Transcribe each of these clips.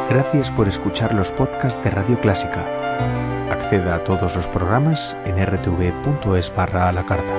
Gracias por escuchar los podcasts de Radio Clásica. Acceda a todos los programas en rtv.es/a la carta.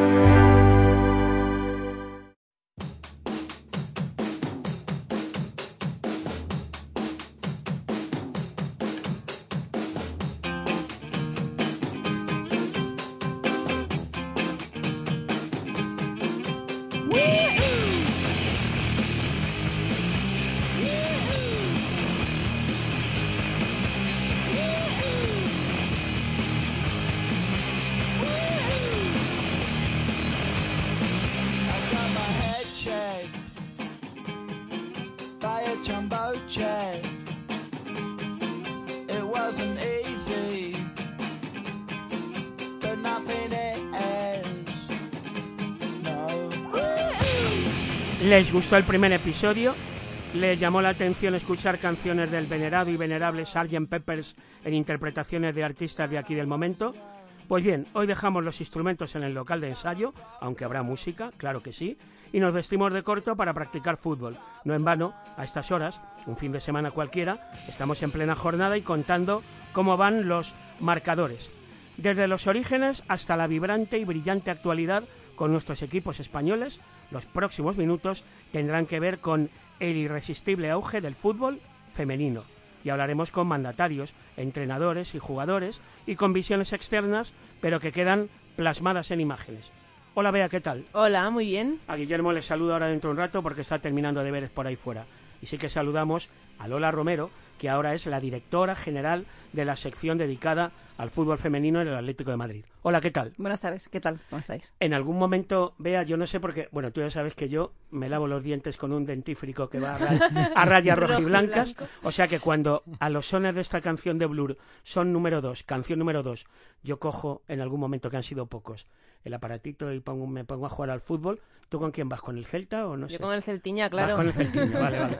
¿Les gustó el primer episodio? ¿Les llamó la atención escuchar canciones del venerado y venerable Sgt. Pepper's en interpretaciones de artistas de aquí del momento? Pues bien, hoy dejamos los instrumentos en el local de ensayo, aunque habrá música, claro que sí, y nos vestimos de corto para practicar fútbol. No en vano, a estas horas, un fin de semana cualquiera, estamos en plena jornada y contando cómo van los marcadores. Desde los orígenes hasta la vibrante y brillante actualidad con nuestros equipos españoles, los próximos minutos tendrán que ver con el irresistible auge del fútbol femenino. Y hablaremos con mandatarios, entrenadores y jugadores y con visiones externas, pero que quedan plasmadas en imágenes. Hola Bea, ¿qué tal? Hola, muy bien. A Guillermo le saludo ahora dentro de un rato porque está terminando deberes por ahí fuera. Y sí que saludamos a Lola Romero, que ahora es la directora general de la sección dedicada al fútbol femenino en el Atlético de Madrid. Hola, ¿qué tal? Buenas tardes, ¿qué tal? ¿Cómo estáis? En algún momento, Bea, yo no sé por qué, bueno, tú ya sabes que yo me lavo los dientes con un dentífrico que va a rayas rojiblancas, o sea que cuando a los sones de esta canción de Blur son canción número 2, yo cojo en algún momento, que han sido pocos, el aparatito y me pongo a jugar al fútbol. ¿Tú con quién vas? ¿Con el Celta o no sé? Yo con el Celtiña, claro. Vas con el Celtiña, vale.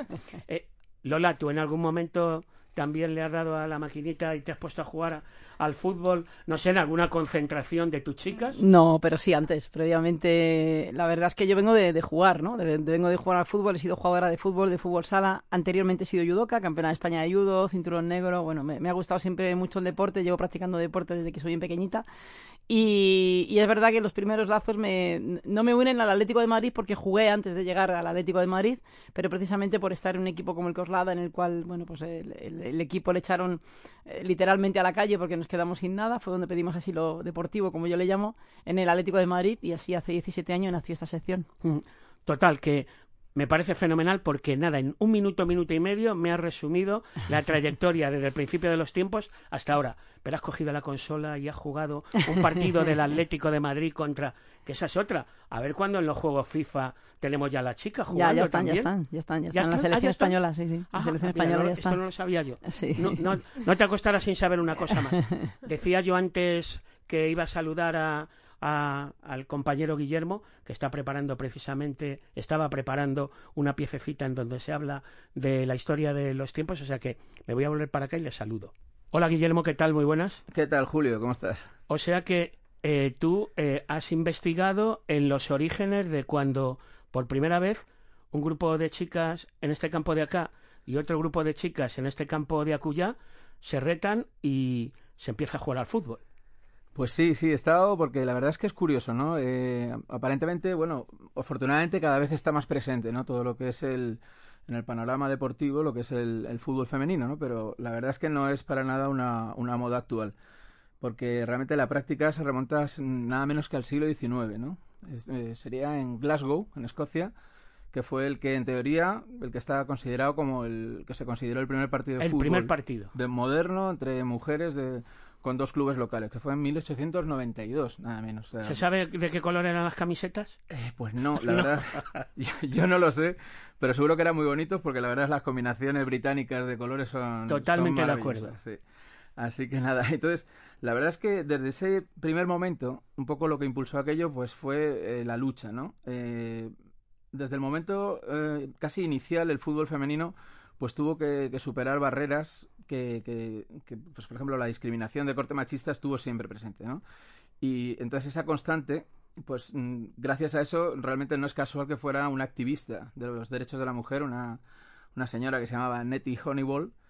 Lola, ¿tú en algún momento también le has dado a la maquinita y te has puesto a jugar al fútbol, no sé, en alguna concentración de tus chicas? No, pero sí antes, previamente. La verdad es que yo vengo de jugar, ¿no? Vengo de jugar al fútbol, he sido jugadora de fútbol sala. Anteriormente he sido judoka, campeona de España de judo, cinturón negro. Bueno, me ha gustado siempre mucho el deporte, llevo practicando deporte desde que soy bien pequeñita. Y es verdad que los primeros lazos no me unen al Atlético de Madrid porque jugué antes de llegar al Atlético de Madrid, pero precisamente por estar en un equipo como el Coslada, en el cual, bueno, pues el equipo le echaron literalmente a la calle porque nos quedamos sin nada. Fue donde pedimos asilo deportivo, como yo le llamo, en el Atlético de Madrid, y así hace 17 años nació esta sección. Total, que me parece fenomenal porque nada, en un minuto y medio me has resumido la trayectoria desde el principio de los tiempos hasta ahora. Pero has cogido la consola y has jugado un partido del Atlético de Madrid contra... que esa es otra. A ver cuándo en los juegos FIFA tenemos ya a las chicas jugando. Ya están. La selección española, sí. La selección española ya está. Esto no lo sabía yo. Sí. No te acostarás sin saber una cosa más. Decía yo antes que iba a saludar al compañero Guillermo, que estaba preparando una piececita en donde se habla de la historia de los tiempos, o sea que me voy a volver para acá y le saludo. Hola Guillermo, ¿qué tal? Muy buenas. ¿Qué tal, Julio? ¿Cómo estás? O sea que tú has investigado en los orígenes de cuando por primera vez un grupo de chicas en este campo de acá y otro grupo de chicas en este campo de acullá se retan y se empieza a jugar al fútbol. Pues sí, he estado, porque la verdad es que es curioso, ¿no? Aparentemente, bueno, afortunadamente cada vez está más presente, ¿no? Todo lo que es en el panorama deportivo, lo que es el fútbol femenino, ¿no? Pero la verdad es que no es para nada una moda actual, porque realmente la práctica se remonta nada menos que al siglo XIX, ¿no? Sería en Glasgow, en Escocia, que fue el que, en teoría, el que está considerado como el que se consideró el primer partido de fútbol. El primer partido. Moderno, entre mujeres con dos clubes locales, que fue en 1892, nada menos. O sea, ¿se sabe de qué color eran las camisetas? Pues no, la verdad, yo no lo sé, pero seguro que eran muy bonitos porque la verdad las combinaciones británicas de colores son totalmente de acuerdo. Sí. Así que nada, entonces, la verdad es que desde ese primer momento, un poco lo que impulsó aquello pues fue la lucha, ¿no? Desde el momento casi inicial, el fútbol femenino pues tuvo que superar barreras que pues por ejemplo la discriminación de corte machista estuvo siempre presente, ¿no? Y entonces esa constante, pues gracias a eso realmente no es casual que fuera una activista de los derechos de la mujer, una señora que se llamaba Nettie Honeywell,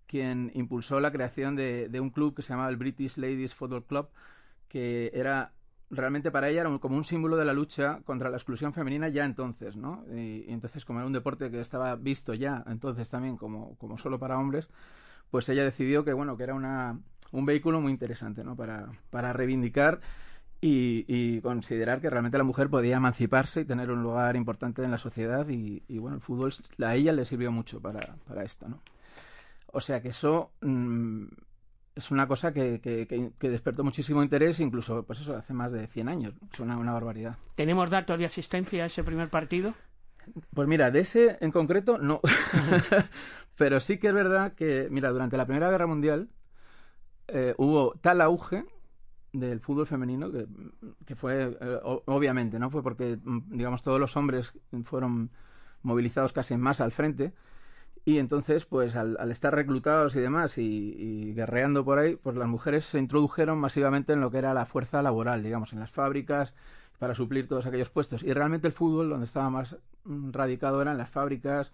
quien impulsó la creación de un club que se llamaba el British Ladies Football Club, que era realmente para ella era como un símbolo de la lucha contra la exclusión femenina ya entonces, ¿no? Y entonces, como era un deporte que estaba visto ya entonces también como solo para hombres, pues ella decidió que, bueno, que era un vehículo muy interesante, ¿no? Para reivindicar y considerar que realmente la mujer podía emanciparse y tener un lugar importante en la sociedad y bueno, el fútbol a ella le sirvió mucho para esto, ¿no? O sea que eso es una cosa que despertó muchísimo interés, incluso, pues eso, hace más de 100 años. Es una barbaridad. ¿Tenemos datos de asistencia a ese primer partido? Pues mira, de ese en concreto no. Pero sí que es verdad que, mira, durante la Primera Guerra Mundial hubo tal auge del fútbol femenino que fue, obviamente, ¿no? Fue porque, digamos, todos los hombres fueron movilizados casi en masa al frente. Y entonces, pues al estar reclutados y demás y guerreando por ahí, pues las mujeres se introdujeron masivamente en lo que era la fuerza laboral, digamos, en las fábricas, para suplir todos aquellos puestos. Y realmente el fútbol, donde estaba más radicado, eran las fábricas,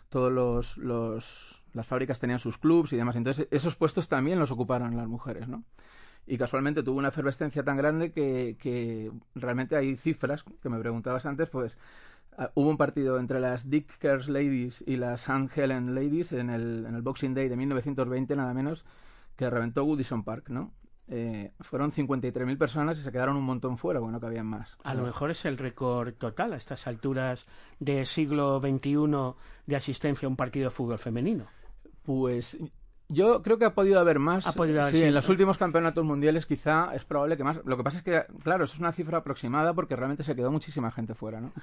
las fábricas tenían sus clubs y demás. Entonces, esos puestos también los ocuparon las mujeres, ¿no? Y casualmente tuvo una efervescencia tan grande que realmente hay cifras, que me preguntabas antes, pues hubo un partido entre las Dickers Ladies y las St. Helen Ladies en el Boxing Day de 1920, nada menos, que reventó Goodison Park, ¿no? Fueron 53.000 personas y se quedaron un montón fuera, bueno, que habían más. A lo mejor es el récord total a estas alturas del siglo XXI de asistencia a un partido de fútbol femenino. Pues yo creo que ha podido haber más. Sí, en los últimos campeonatos mundiales quizá es probable que más. Lo que pasa es que, claro, eso es una cifra aproximada porque realmente se quedó muchísima gente fuera, ¿no?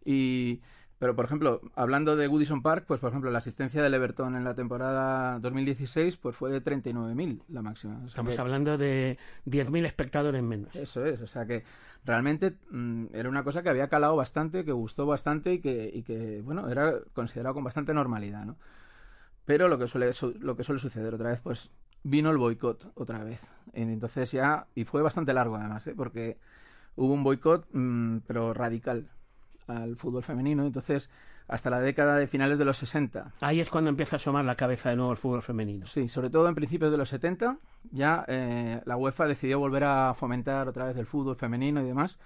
Pero, por ejemplo, hablando de Goodison Park, pues, por ejemplo, la asistencia del Everton en la temporada 2016 pues fue de 39.000 la máxima. O sea, estamos hablando de 10.000 espectadores menos. Eso es, o sea que realmente era una cosa que había calado bastante, que gustó bastante y que bueno, era considerado con bastante normalidad, ¿no? Pero lo que suele suceder otra vez, pues vino el boicot otra vez. Entonces y fue bastante largo además, porque hubo un boicot, pero radical, al fútbol femenino. Entonces, hasta la década de finales de los 60. Ahí es cuando empieza a asomar la cabeza de nuevo el fútbol femenino. Sí, sobre todo en principios de los 70, ya la UEFA decidió volver a fomentar otra vez el fútbol femenino y demás.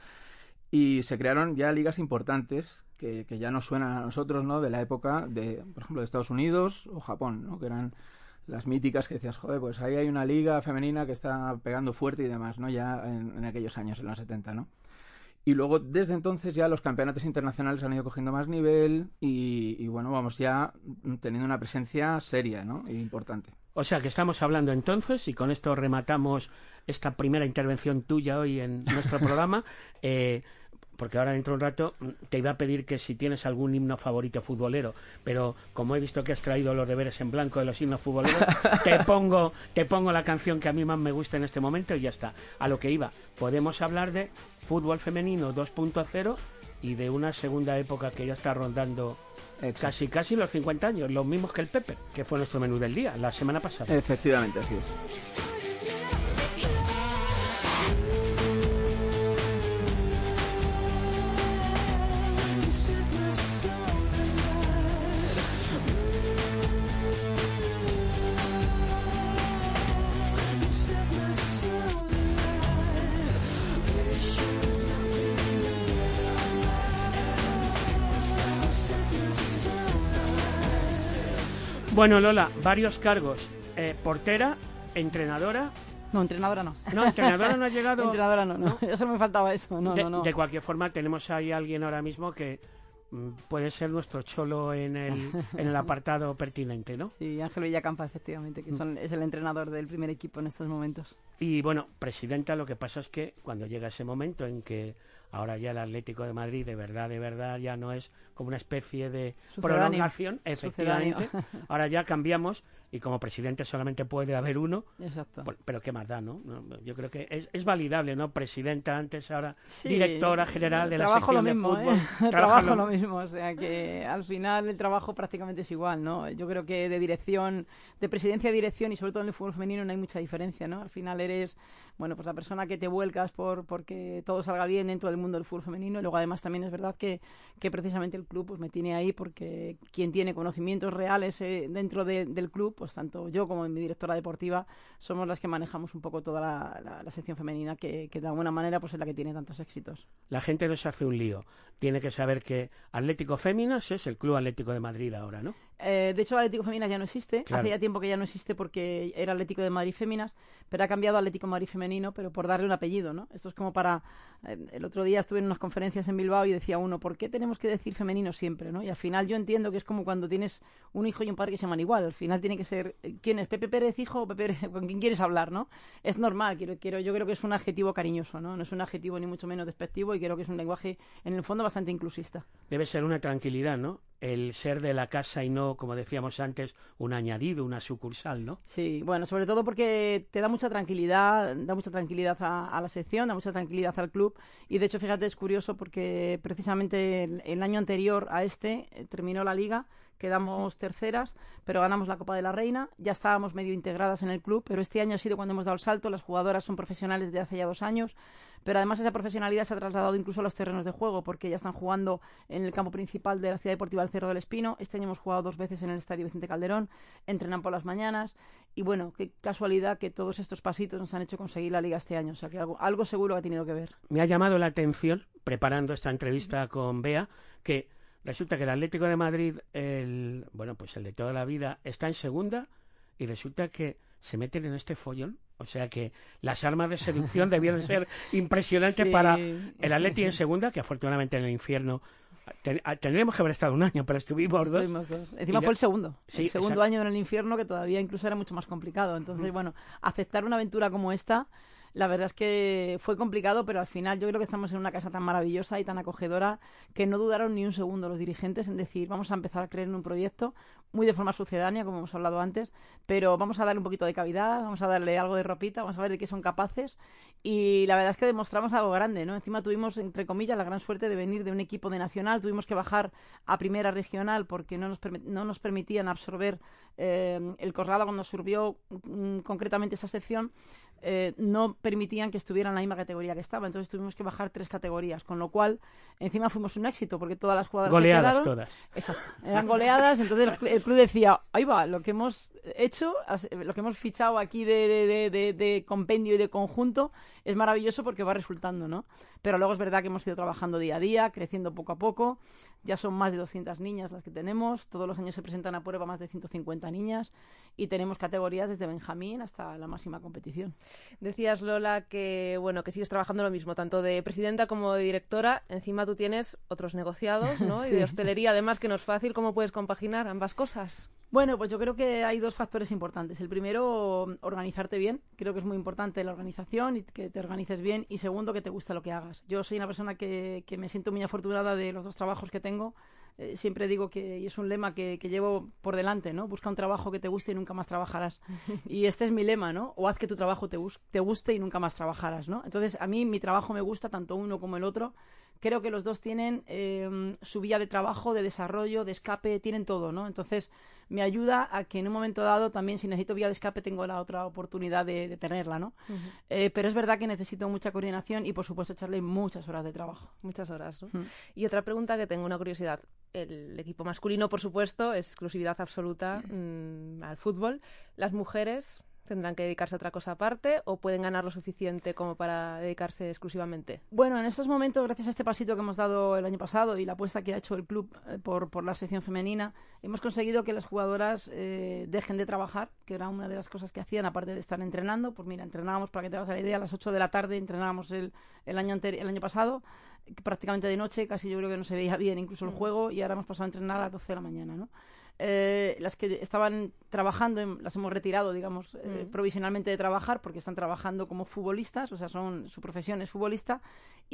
Y se crearon ya ligas importantes que ya nos suenan a nosotros, ¿no? De la época por ejemplo, de Estados Unidos o Japón, ¿no? Que eran las míticas que decías, joder, pues ahí hay una liga femenina que está pegando fuerte y demás, ¿no? Ya en aquellos años, en los 70, ¿no? Y luego, desde entonces, ya los campeonatos internacionales han ido cogiendo más nivel y bueno, vamos ya teniendo una presencia seria, ¿no? E importante. O sea, que estamos hablando entonces, y con esto rematamos esta primera intervención tuya hoy en nuestro programa, porque ahora dentro de un rato te iba a pedir que si tienes algún himno favorito futbolero, pero como he visto que has traído los deberes en blanco de los himnos futboleros, te pongo la canción que a mí más me gusta en este momento y ya está. A lo que iba, podemos hablar de fútbol femenino 2.0 y de una segunda época que ya está rondando casi los 50 años, los mismos que el Pepper, que fue nuestro menú del día, la semana pasada. Efectivamente, así es. Bueno, Lola, varios cargos. Portera, entrenadora. No, entrenadora no. No, entrenadora no ha llegado. Entrenadora no. Ya solo me faltaba eso. No. De cualquier forma, tenemos ahí a alguien ahora mismo que puede ser nuestro cholo en el apartado pertinente, ¿no? Sí, Ángel Villacampa, efectivamente, que es el entrenador del primer equipo en estos momentos. Y bueno, presidenta, lo que pasa es que cuando llega ese momento en que ahora ya el Atlético de Madrid de verdad ya no es como una especie de prolongación, efectivamente, ahora ya cambiamos y como presidente solamente puede haber uno. Exacto. Pero qué más da, ¿no? Yo creo que es validable, ¿no? Presidenta antes, ahora sí, directora general de la sección de fútbol. Trabajo lo mismo, o sea que al final el trabajo prácticamente es igual, ¿no? Yo creo que de dirección, de presidencia a dirección y sobre todo en el fútbol femenino no hay mucha diferencia, ¿no? Al final eres, bueno, pues la persona que te vuelcas porque todo salga bien dentro del mundo del fútbol femenino. Y luego además también es verdad que precisamente el club pues me tiene ahí porque quien tiene conocimientos reales dentro del club, pues tanto yo como mi directora deportiva somos las que manejamos un poco toda la sección femenina que de alguna manera pues es la que tiene tantos éxitos. La gente no se hace un lío. Tiene que saber que Atlético Féminas es el Club Atlético de Madrid ahora, ¿no? De hecho, Atlético Féminas ya no existe. Claro. Hace ya tiempo que ya no existe porque era Atlético de Madrid Féminas, pero ha cambiado a Atlético Madrid Femenino, pero por darle un apellido, ¿no? Esto es como para... el otro día estuve en unas conferencias en Bilbao y decía uno, ¿por qué tenemos que decir femenino siempre, ¿no? Y al final yo entiendo que es como cuando tienes un hijo y un padre que se llaman igual. Al final tiene que ser, ¿quién es? ¿Pepe Pérez hijo o Pepe Pérez? ¿Con quién quieres hablar, no? Es normal, yo creo que es un adjetivo cariñoso, ¿no? No es un adjetivo ni mucho menos despectivo y creo que es un lenguaje, en el fondo, bastante inclusista. Debe ser una tranquilidad, ¿no? El ser de la casa y no, como decíamos antes, un añadido, una sucursal, ¿no? Sí, bueno, sobre todo porque te da mucha tranquilidad a la sección, da mucha tranquilidad al club y de hecho, fíjate, es curioso porque precisamente el año anterior a terminó la Liga, quedamos terceras, pero ganamos la Copa de la Reina, ya estábamos medio integradas en el club, pero este año ha sido cuando hemos dado el salto, las jugadoras son profesionales de hace ya 2 años, pero además esa profesionalidad se ha trasladado incluso a los terrenos de juego, porque ya están jugando en el campo principal de la Ciudad Deportiva del Cerro del Espino. Este año hemos jugado 2 veces en el Estadio Vicente Calderón, entrenan por las mañanas, y bueno, qué casualidad que todos estos pasitos nos han hecho conseguir la Liga este año, o sea que algo seguro ha tenido que ver. Me ha llamado la atención, preparando esta entrevista con Bea, que resulta que el Atlético de Madrid, el de toda la vida, está en segunda y resulta que se meten en este follón. O sea que las armas de seducción debieron ser impresionantes para el Atleti en segunda, que afortunadamente en el infierno tendríamos que haber estado 1 año, pero estuvimos 2. Estuvimos 2. Encima fue el segundo. Sí, el segundo año en el infierno, que todavía incluso era mucho más complicado. Entonces, bueno, aceptar una aventura como esta... La verdad es que fue complicado, pero al final yo creo que estamos en una casa tan maravillosa y tan acogedora que no dudaron ni un segundo los dirigentes en decir vamos a empezar a creer en un proyecto muy de forma sucedánea, como hemos hablado antes, pero vamos a darle un poquito de cavidad, vamos a darle algo de ropita, vamos a ver de qué son capaces y la verdad es que demostramos algo grande, ¿no? Encima tuvimos, entre comillas, la gran suerte de venir de un equipo de nacional, tuvimos que bajar a primera regional porque no nos permitían absorber el Corrada cuando absorbió concretamente esa sección. No permitían que estuviera en la misma categoría que estaba, entonces tuvimos que bajar 3 categorías, con lo cual encima fuimos un éxito porque todas las jugadoras goleadas se quedaron. Todas. Exacto, eran goleadas, entonces el club decía, ahí va, lo que hemos hecho, lo que hemos fichado aquí de compendio y de conjunto es maravilloso porque va resultando, ¿no? Pero luego es verdad que hemos ido trabajando día a día, creciendo poco a poco, ya son más de 200 niñas las que tenemos, todos los años se presentan a prueba más de 150 niñas y tenemos categorías desde Benjamín hasta la máxima competición. Decías, Lola, que que sigues trabajando lo mismo, tanto de presidenta como de directora. Encima tú tienes otros negociados, ¿no? Sí. Y de hostelería, además, que no es fácil. ¿Cómo puedes compaginar ambas cosas? Bueno, pues yo creo que hay 2 factores importantes. El primero, organizarte bien. Creo que es muy importante la organización y que te organices bien. Y segundo, que te guste lo que hagas. Yo soy una persona que me siento muy afortunada de los 2 trabajos que tengo. Siempre digo y es un lema que llevo por delante, ¿no? Busca un trabajo que te guste y nunca más trabajarás. Y este es mi lema, ¿no? O haz que tu trabajo te guste y nunca más trabajarás, ¿no? Entonces, a mí mi trabajo me gusta, tanto uno como el otro. Creo que los 2 tienen su vía de trabajo, de desarrollo, de escape, tienen todo, ¿no? Entonces, me ayuda a que en un momento dado también, si necesito vía de escape, tengo la otra oportunidad de tenerla, ¿no? Pero es verdad que necesito mucha coordinación y, por supuesto, echarle muchas horas de trabajo. Muchas horas, ¿no? Y otra pregunta que tengo, una curiosidad. El equipo masculino, por supuesto, es exclusividad absoluta al fútbol. Las mujeres tendrán que dedicarse a otra cosa aparte o pueden ganar lo suficiente como para dedicarse exclusivamente. Bueno, en estos momentos, gracias a este pasito que hemos dado el año pasado y la apuesta que ha hecho el club por la sección femenina, hemos conseguido que las jugadoras dejen de trabajar, que era una de las cosas que hacían, aparte de estar entrenando. Pues mira, entrenábamos, para que te hagas la idea, a las 8 de la tarde entrenábamos el año pasado, prácticamente de noche, casi yo creo que no se veía bien incluso el juego, y ahora hemos pasado a entrenar a las 12 de la mañana, ¿no? Las que estaban trabajando las hemos retirado, digamos, provisionalmente de trabajar porque están trabajando como futbolistas, o sea, su profesión es futbolista,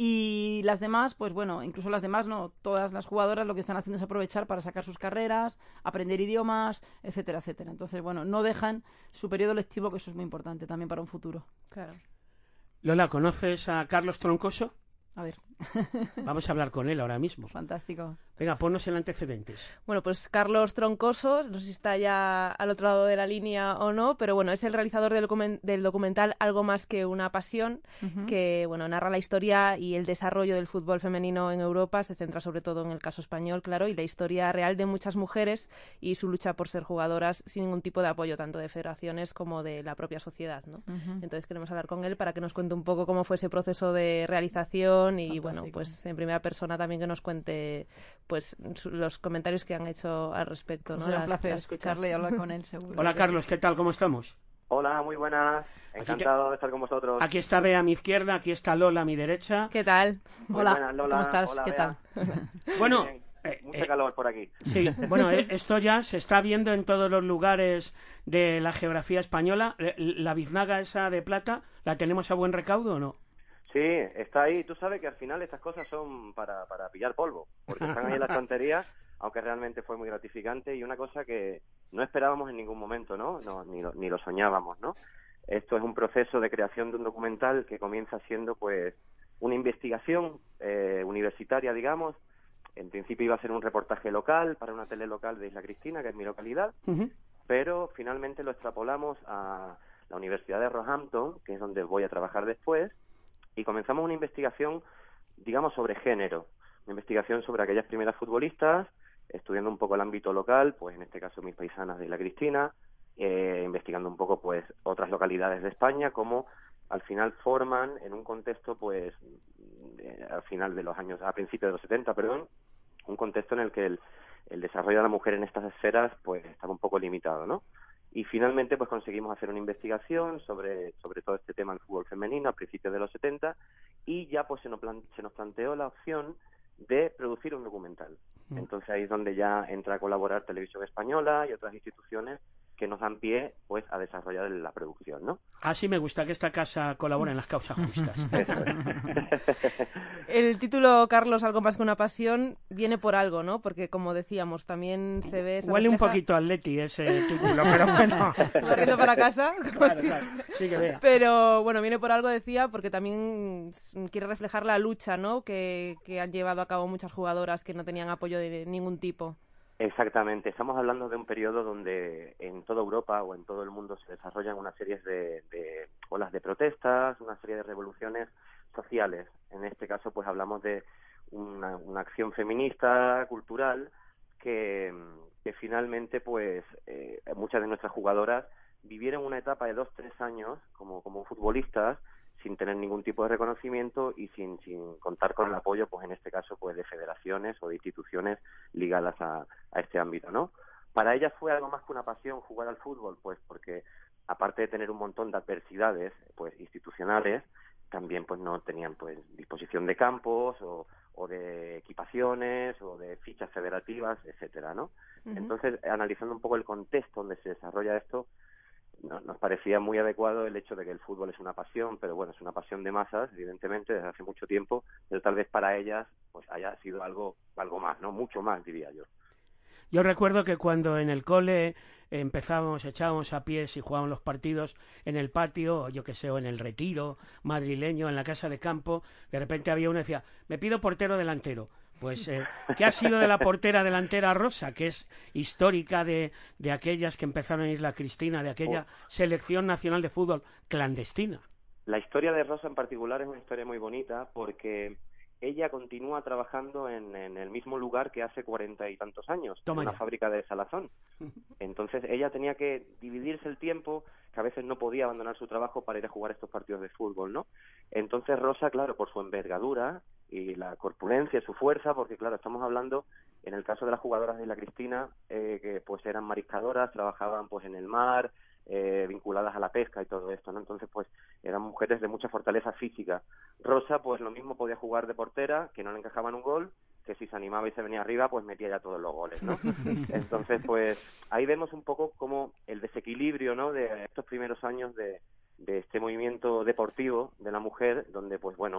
y las demás, pues bueno, incluso las demás no, todas las jugadoras lo que están haciendo es aprovechar para sacar sus carreras, aprender idiomas, etcétera, etcétera. Entonces, bueno, no dejan su periodo lectivo, que eso es muy importante también para un futuro. Claro. Lola, ¿conoces a Carlos Troncoso? A ver, Vamos a hablar con él ahora mismo. Fantástico. Venga, ponnos el antecedentes. Bueno, pues Carlos Troncoso, no sé si está ya al otro lado de la línea o no, pero bueno, es el realizador del documental Algo más que una pasión, que bueno, narra la historia y el desarrollo del fútbol femenino en Europa, se centra sobre todo en el caso español, claro, y la historia real de muchas mujeres y su lucha por ser jugadoras sin ningún tipo de apoyo, tanto de federaciones como de la propia sociedad, ¿no? Entonces queremos hablar con él para que nos cuente un poco cómo fue ese proceso de realización y, bueno, pues en primera persona también que nos cuente pues los comentarios que han hecho al respecto, Pues ¿no? será un placer escucharle y hablar con él, seguro. Hola, Carlos, ¿qué tal? ¿Cómo estamos? Hola, muy buenas. Encantado de estar con vosotros. Aquí está Bea a mi izquierda, aquí está Lola a mi derecha. ¿Qué tal? Muy Hola, buenas, Lola. ¿cómo estás? Hola, ¿Qué Bea. tal? Bueno, Mucha calor por aquí. sí, bueno, esto ya se está viendo en todos los lugares de la geografía española. La biznaga esa de plata, ¿la tenemos a buen recaudo o no? Sí, está ahí. Tú sabes que al final estas cosas son para pillar polvo, porque están ahí en la estantería, aunque realmente fue muy gratificante y una cosa que no esperábamos en ningún momento, ¿no? Ni lo soñábamos, ¿no? Esto es un proceso de creación de un documental que comienza siendo, pues, una investigación universitaria, digamos. En principio iba a ser un reportaje local para una tele local de Isla Cristina, que es mi localidad, pero finalmente lo extrapolamos a la Universidad de Roehampton, que es donde voy a trabajar después, y comenzamos una investigación, digamos, sobre género, una investigación sobre aquellas primeras futbolistas, estudiando un poco el ámbito local, pues en este caso mis paisanas de Isla Cristina, investigando un poco pues otras localidades de España, cómo al final forman en un contexto pues al final de los años, a principios de los 70, perdón, un contexto en el que el desarrollo de la mujer en estas esferas pues estaba un poco limitado, ¿no? Y finalmente pues conseguimos hacer una investigación sobre todo este tema del fútbol femenino a principios de los 70 y ya pues se nos planteó la opción de producir un documental. Entonces ahí es donde ya entra a colaborar Televisión Española y otras instituciones que nos dan pie pues a desarrollar la producción, ¿no? Así me gusta que esta casa colabore en las causas justas. El título, Carlos, Algo más que una pasión, viene por algo, ¿no? Porque, como decíamos, también se ve... Huele un poquito a Atleti ese título, pero bueno. Corriendo para casa. Claro, claro. Sí que vea. Pero, bueno, viene por algo, decía, porque también quiere reflejar la lucha, ¿no? Que han llevado a cabo muchas jugadoras que no tenían apoyo de ningún tipo. Exactamente, estamos hablando de un periodo donde en toda Europa o en todo el mundo se desarrollan una serie de olas de protestas, una serie de revoluciones sociales. En este caso, pues hablamos de una acción feminista, cultural, que finalmente, pues muchas de nuestras jugadoras vivieron una etapa de 2-3 años como futbolistas sin tener ningún tipo de reconocimiento y sin contar con el apoyo, pues en este caso, pues de federaciones o de instituciones ligadas a este ámbito, ¿no? Para ellas fue algo más que una pasión jugar al fútbol, pues porque aparte de tener un montón de adversidades, pues institucionales, también pues no tenían pues disposición de campos o de equipaciones o de fichas federativas, etcétera, ¿no? Entonces, analizando un poco el contexto donde se desarrolla esto, nos parecía muy adecuado el hecho de que el fútbol es una pasión, pero bueno, es una pasión de masas, evidentemente, desde hace mucho tiempo, pero tal vez para ellas pues haya sido algo más, ¿no? Mucho más, diría yo. Yo recuerdo que cuando en el cole echábamos a pies y jugábamos los partidos en el patio, o yo que sé, o en el Retiro madrileño, en la casa de campo, de repente había uno que decía, me pido portero delantero. Pues, ¿qué ha sido de la portera delantera Rosa, que es histórica de aquellas que empezaron en Isla Cristina, de aquella selección nacional de fútbol clandestina? La historia de Rosa en particular es una historia muy bonita porque ella continúa trabajando en el mismo lugar que hace 40 y tantos años, en una fábrica de salazón. Entonces ella tenía que dividirse el tiempo, que a veces no podía abandonar su trabajo para ir a jugar estos partidos de fútbol, ¿no? Entonces Rosa, claro, por su envergadura y la corpulencia, su fuerza, porque claro, estamos hablando, en el caso de las jugadoras de Isla Cristina, que pues eran mariscadoras, trabajaban pues en el mar, vinculadas a la pesca y todo esto, ¿no? Entonces, pues, eran mujeres de mucha fortaleza física. Rosa, pues, lo mismo podía jugar de portera, que no le encajaban un gol, que si se animaba y se venía arriba, pues metía ya todos los goles, ¿no? Entonces, pues, ahí vemos un poco como el desequilibrio, ¿no?, de estos primeros años de este movimiento deportivo de la mujer, donde, pues, bueno,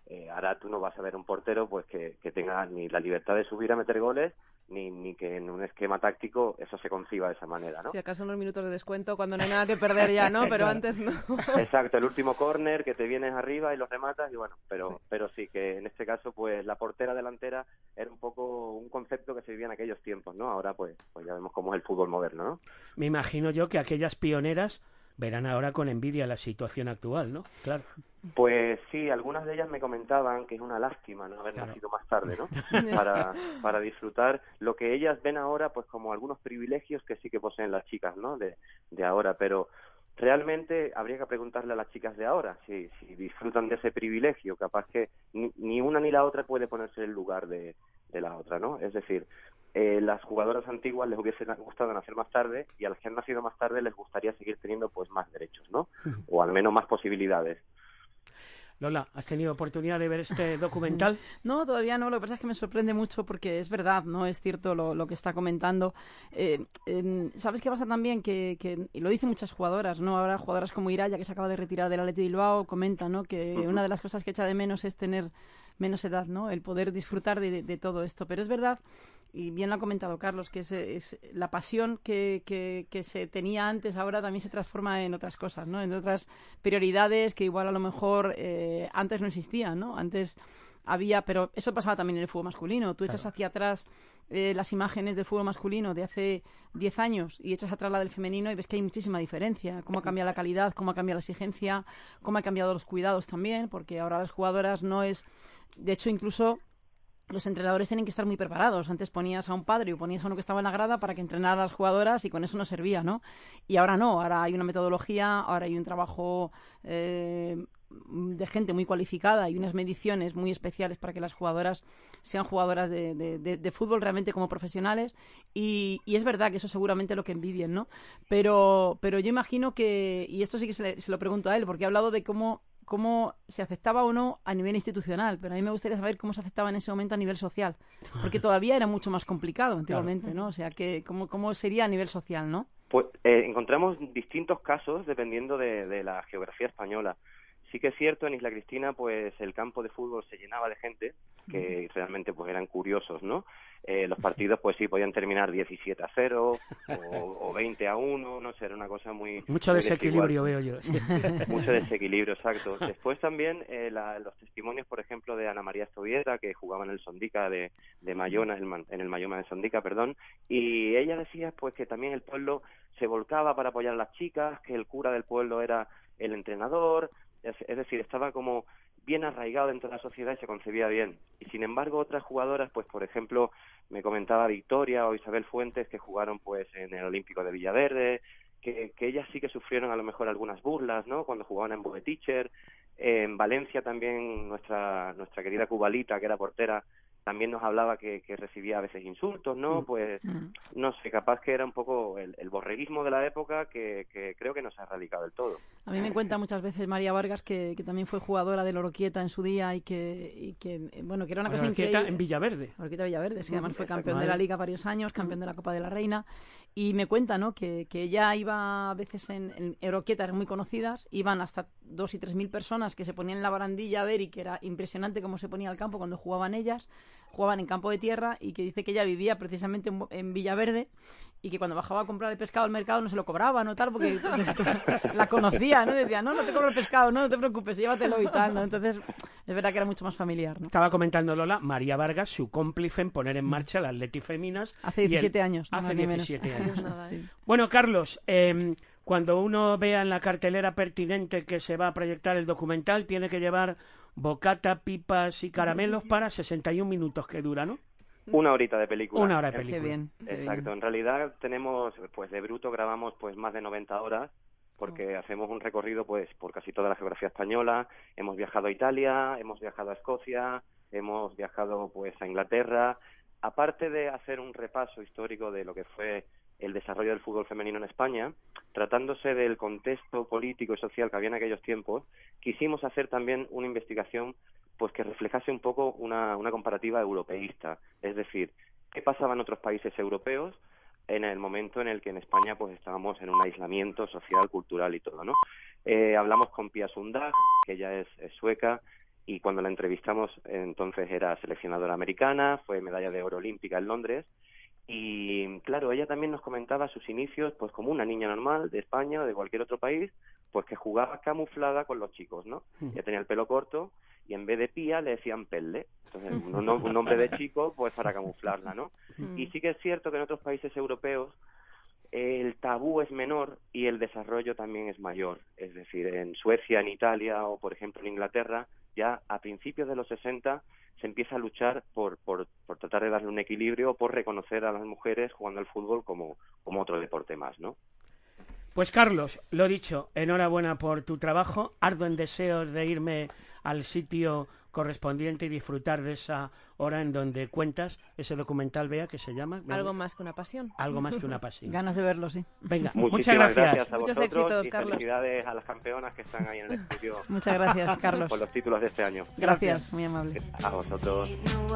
ahora tú no vas a ver un portero pues que tenga ni la libertad de subir a meter goles, ni que en un esquema táctico eso se conciba de esa manera, ¿no? Si acaso unos minutos de descuento cuando no hay nada que perder ya, ¿no? Pero antes no. Exacto, el último córner que te vienes arriba y los rematas y bueno, pero sí que en este caso pues la portera delantera era un poco un concepto que se vivía en aquellos tiempos, ¿no? Ahora pues ya vemos cómo es el fútbol moderno, ¿no? Me imagino yo que aquellas pioneras verán ahora con envidia la situación actual, ¿no? Claro. Pues sí, algunas de ellas me comentaban que es una lástima no haber nacido más tarde, ¿no? Para disfrutar lo que ellas ven ahora pues como algunos privilegios que sí que poseen las chicas, ¿no? De ahora, pero realmente habría que preguntarle a las chicas de ahora si disfrutan de ese privilegio, capaz que ni una ni la otra puede ponerse en el lugar de la otra, ¿no? Es decir, las jugadoras antiguas les hubiese gustado nacer más tarde y a las que han nacido más tarde les gustaría seguir teniendo pues más derechos, ¿no? O al menos más posibilidades. Lola, ¿has tenido oportunidad de ver este documental? No, todavía no. Lo que pasa es que me sorprende mucho porque es verdad, no es cierto lo que está comentando. ¿Sabes qué pasa también? Y lo dicen muchas jugadoras, ¿no? Ahora jugadoras como Iraya, que se acaba de retirar del Athletic Bilbao, comentan, ¿no? Que una de las cosas que echa de menos es tener menos edad, ¿no? El poder disfrutar de todo esto. Pero es verdad, y bien lo ha comentado Carlos, que es la pasión que se tenía antes ahora también se transforma en otras cosas, ¿no? En otras prioridades que igual a lo mejor antes no existían, ¿no? Antes había, pero eso pasaba también en el fútbol masculino. Tú echas hacia atrás las imágenes del fútbol masculino de hace 10 años y echas atrás la del femenino y ves que hay muchísima diferencia. Cómo ha cambiado la calidad, cómo ha cambiado la exigencia, cómo ha cambiado los cuidados también, porque ahora las jugadoras no es... De hecho, incluso los entrenadores tienen que estar muy preparados. Antes ponías a un padre o ponías a uno que estaba en la grada para que entrenara a las jugadoras y con eso no servía, ¿no? Y ahora no, ahora hay una metodología, ahora hay un trabajo de gente muy cualificada y unas mediciones muy especiales para que las jugadoras sean jugadoras de fútbol realmente como profesionales y es verdad que eso seguramente es lo que envidien, ¿no? Pero yo imagino que, y esto sí que se lo pregunto a él, porque ha hablado de cómo se aceptaba o no a nivel institucional, pero a mí me gustaría saber cómo se aceptaba en ese momento a nivel social, porque todavía era mucho más complicado antiguamente, ¿no? O sea, que cómo sería a nivel social, ¿no? Pues encontramos distintos casos dependiendo de la geografía española. Sí que es cierto, en Isla Cristina, pues el campo de fútbol se llenaba de gente que realmente pues eran curiosos, ¿no? Los partidos pues sí podían terminar 17-0 o 20-1, no sé, era una cosa muy... Mucho muy desequilibrio desigual. veo yo. Sí. Mucho desequilibrio, exacto. Después también los testimonios, por ejemplo, de Ana María Estovieta, que jugaba en el Sondica de Mayona, en el Mayoma de Sondica, perdón, y ella decía pues que también el pueblo se volcaba para apoyar a las chicas, que el cura del pueblo era el entrenador, es decir, estaba como bien arraigado dentro de la sociedad y se concebía bien. Y sin embargo, otras jugadoras, pues por ejemplo, me comentaba Victoria o Isabel Fuentes, que jugaron pues en el Olímpico de Villaverde, que ellas sí que sufrieron a lo mejor algunas burlas, ¿no? Cuando jugaban en Boe-Teacher. En Valencia también nuestra querida Cubalita, que era portera, también nos hablaba que recibía a veces insultos, ¿no? Pues, no sé, capaz que era un poco el borreguismo de la época que creo que no se ha erradicado del todo. A mí me cuenta muchas veces María Vargas, que también fue jugadora del Oroquieta en su día y que bueno, que era una cosa increíble. En Villaverde. Oroquieta Villaverde, sí, además fue campeón de la Liga varios años, campeón de la Copa de la Reina, y me cuenta, ¿no? Que ella iba a veces en Oroquieta, eran muy conocidas, iban hasta 2.000 y 3.000 personas que se ponían en la barandilla a ver y que era impresionante cómo se ponía el campo cuando jugaban ellas. Jugaban en campo de tierra y que dice que ella vivía precisamente en Villaverde y que cuando bajaba a comprar el pescado al mercado no se lo cobraba, ¿no? Tal, porque la conocía, ¿no? Decía, no te cobro el pescado, no te preocupes, llévatelo y tal, ¿no? Entonces, es verdad que era mucho más familiar, ¿no? Estaba comentando Lola, María Vargas, su cómplice en poner en marcha las Athletic Feminas. Hace 17 años. Hace 17 años. Nada, Sí. Bueno, Carlos, cuando uno vea en la cartelera pertinente que se va a proyectar el documental, tiene que llevar bocata, pipas y caramelos para 61 minutos que dura, ¿no? Una horita de película. Una hora de película. Qué bien. Exacto. En realidad tenemos, pues de bruto grabamos pues más de 90 horas porque hacemos un recorrido pues por casi toda la geografía española. Hemos viajado a Italia, hemos viajado a Escocia, hemos viajado pues a Inglaterra. Aparte de hacer un repaso histórico de lo que fue el desarrollo del fútbol femenino en España, tratándose del contexto político y social que había en aquellos tiempos, quisimos hacer también una investigación pues que reflejase un poco una comparativa europeísta, es decir, qué pasaba en otros países europeos en el momento en el que en España pues estábamos en un aislamiento social, cultural y todo, ¿no? Hablamos con Pia Sundhage, que ella es sueca, y cuando la entrevistamos entonces era seleccionadora americana, fue medalla de oro olímpica en Londres. Y claro, ella también nos comentaba sus inicios pues como una niña normal de España o de cualquier otro país, pues que jugaba camuflada con los chicos, ¿no? Ella tenía el pelo corto y en vez de Pía le decían Pelle. Entonces, un nombre de chico pues para camuflarla, ¿no? Y sí que es cierto que en otros países europeos el tabú es menor y el desarrollo también es mayor. Es decir, en Suecia, en Italia o, por ejemplo, en Inglaterra, ya a principios de los 60 se empieza a luchar por tratar de darle un equilibrio, por reconocer a las mujeres jugando al fútbol como otro deporte más, ¿no? Pues Carlos, lo dicho, enhorabuena por tu trabajo, ardo en deseos de irme al sitio correspondiente y disfrutar de esa hora en donde cuentas ese documental, Bea, que se llama... Algo más que una pasión. Algo más que una pasión. Ganas de verlo, sí. Venga, muchas gracias a Muchos vosotros éxitos, y Carlos. felicidades a las campeonas que están ahí en el estudio. Muchas gracias, Carlos. Por los títulos de este año. Gracias, muy amable. A vosotros.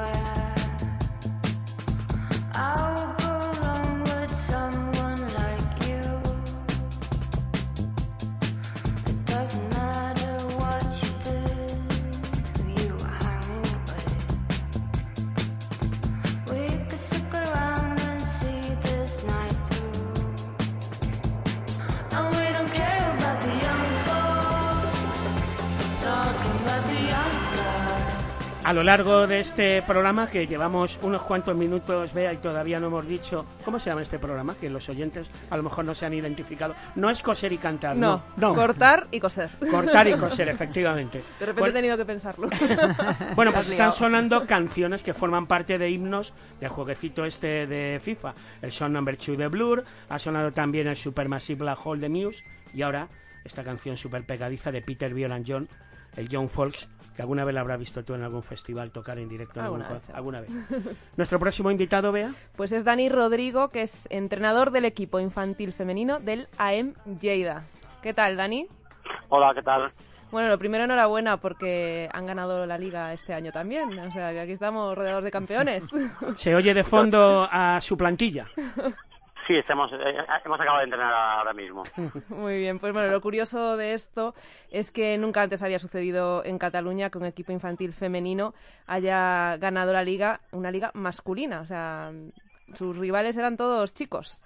A lo largo de este programa, que llevamos unos cuantos minutos, Bea, y todavía no hemos dicho cómo se llama este programa, que los oyentes a lo mejor no se han identificado. No es coser y cantar, no. Cortar y coser. Cortar y coser, efectivamente. De repente he tenido que pensarlo. Bueno, pues están sonando canciones que forman parte de himnos del jueguecito este de FIFA. El Song Number 2 de Blur, ha sonado también el Supermassive Black Hole de Muse, y ahora esta canción súper pegadiza de Peter, Bjorn and John, el Young Folks, que alguna vez la habrás visto tú en algún festival tocar en directo. Alguna vez. ¿Nuestro próximo invitado, Bea? Pues es Dani Rodrigo, que es entrenador del equipo infantil femenino del AM Lleida. ¿Qué tal, Dani? Hola, ¿qué tal? Bueno, lo primero, enhorabuena, porque han ganado la Liga este año también. O sea, que aquí estamos rodeados de campeones. Se oye de fondo a su plantilla. Sí, hemos acabado de entrenar ahora mismo. Muy bien, pues bueno, lo curioso de esto es que nunca antes había sucedido en Cataluña que un equipo infantil femenino haya ganado la Liga, una liga masculina. O sea, sus rivales eran todos chicos.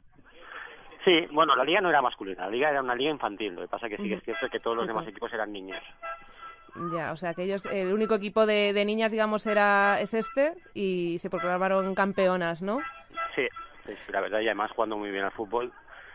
Sí, bueno, la liga no era masculina, la liga era una liga infantil. Lo que pasa que sí que es cierto que todos los demás equipos eran niños. Ya, o sea que ellos, el único equipo de niñas, digamos, es este, y se proclamaron campeonas, ¿no? Sí, la verdad, y además jugando muy bien al fútbol,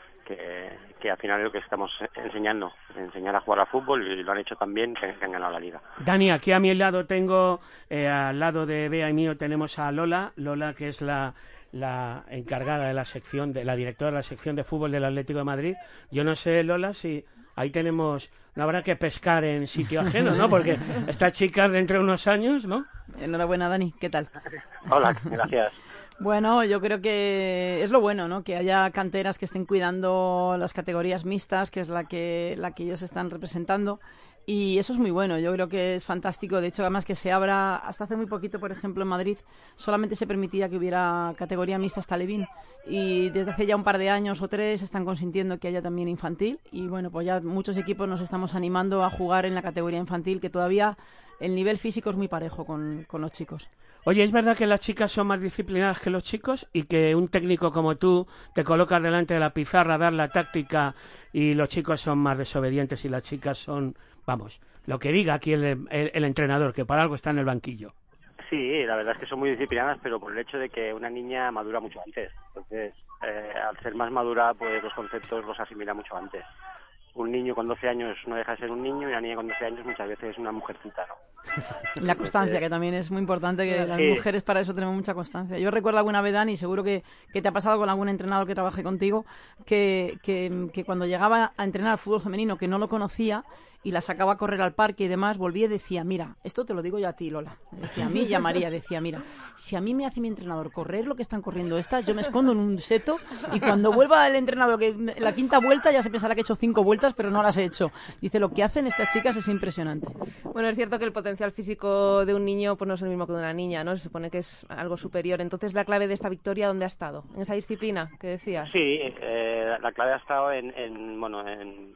que al final es lo que estamos enseñando, enseñar a jugar al fútbol, y lo han hecho tan bien que han ganado la liga. Dani, aquí a mi lado tengo, al lado de Bea y mío tenemos a Lola, que es la encargada de la sección, la directora de la sección de fútbol del Atlético de Madrid. Yo no sé, Lola, si ahí tenemos, no habrá que pescar en sitio ajeno, ¿no? Porque esta chica dentro de unos años, ¿no? Enhorabuena, Dani, ¿qué tal? Hola, gracias. Bueno, yo creo que es lo bueno, ¿no? Que haya canteras que estén cuidando las categorías mixtas, que es la que ellos están representando. Y eso es muy bueno, yo creo que es fantástico. De hecho, además que se abra, hasta hace muy poquito, por ejemplo, en Madrid, solamente se permitía que hubiera categoría mixta hasta Levín. Y desde hace ya un par de años o 3 están consintiendo que haya también infantil. Y bueno, pues ya muchos equipos nos estamos animando a jugar en la categoría infantil, que todavía el nivel físico es muy parejo con los chicos. Oye, ¿es verdad que las chicas son más disciplinadas que los chicos y que un técnico como tú te colocas delante de la pizarra a dar la táctica y los chicos son más desobedientes y las chicas son, vamos, lo que diga aquí el entrenador, que para algo está en el banquillo? Sí, la verdad es que son muy disciplinadas, pero por el hecho de que una niña madura mucho antes. Entonces, al ser más madura, pues los conceptos los asimila mucho antes. Un niño con 12 años no deja de ser un niño, y una niña con 12 años muchas veces es una mujercita, ¿no? La constancia, que también es muy importante, que las mujeres para eso tenemos mucha constancia. Yo recuerdo alguna vez, Dani, seguro que te ha pasado con algún entrenador que trabaje contigo, que cuando llegaba a entrenar fútbol femenino, que no lo conocía, y la sacaba a correr al parque y demás, volvía y decía, mira, esto te lo digo yo a ti, Lola, decía a mí y a María, decía, mira, si a mí me hace mi entrenador correr lo que están corriendo estas, yo me escondo en un seto, y cuando vuelva el entrenador, que la quinta vuelta ya se pensará que he hecho 5 vueltas, pero no las he hecho. Dice, lo que hacen estas chicas es impresionante. Bueno, es cierto que el potencial físico de un niño pues no es el mismo que de una niña, ¿no? Se supone que es algo superior. Entonces, ¿la clave de esta victoria dónde ha estado? ¿En esa disciplina que decías? Sí, la clave ha estado en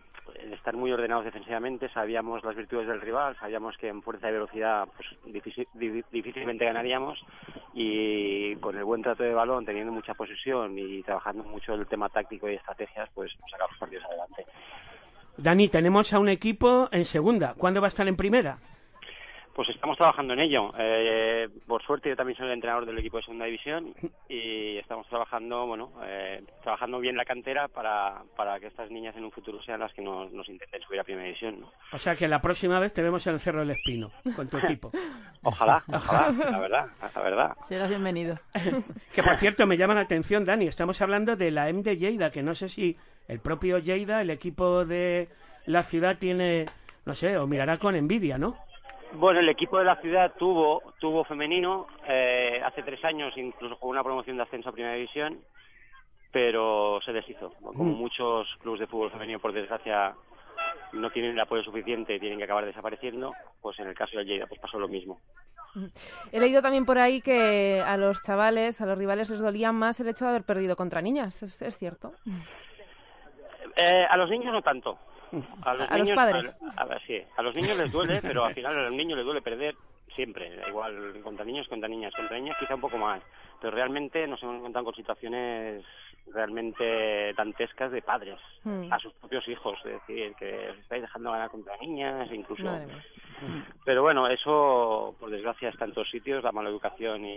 estar muy ordenados defensivamente, sabíamos las virtudes del rival, sabíamos que en fuerza y velocidad pues difícilmente ganaríamos, y con el buen trato de balón, teniendo mucha posesión y trabajando mucho el tema táctico y estrategias, pues sacamos los partidos adelante. Dani, tenemos a un equipo en segunda. ¿Cuándo va a estar en primera? Pues estamos trabajando en ello. Por suerte yo también soy el entrenador del equipo de segunda división y estamos trabajando, trabajando bien la cantera para que estas niñas en un futuro sean las que nos intenten subir a primera división, ¿no? O sea que la próxima vez te vemos en el Cerro del Espino con tu equipo. Ojalá, la verdad. Serás bienvenido. Que por cierto me llama la atención, Dani, estamos hablando de la EM de Lleida, que no sé si el propio Lleida, el equipo de la ciudad tiene, no sé, o mirará con envidia, ¿no? Bueno, el equipo de la ciudad tuvo femenino, hace 3 años incluso jugó una promoción de ascenso a primera división, pero se deshizo. Como muchos clubes de fútbol femenino, por desgracia, no tienen el apoyo suficiente y tienen que acabar desapareciendo, pues en el caso de Lleida pues pasó lo mismo. He leído también por ahí que a los chavales, a los rivales les dolía más el hecho de haber perdido contra niñas, ¿es cierto? A los niños no tanto. A los padres. Sí, a los niños les duele, pero al final a los niños les duele perder siempre. Igual contra niños, contra niñas quizá un poco más. Pero realmente nos hemos encontrado con situaciones realmente dantescas de padres a sus propios hijos. Es decir, que os estáis dejando ganar contra niñas, incluso. Pero bueno, eso por desgracia está en todos sitios, la mala educación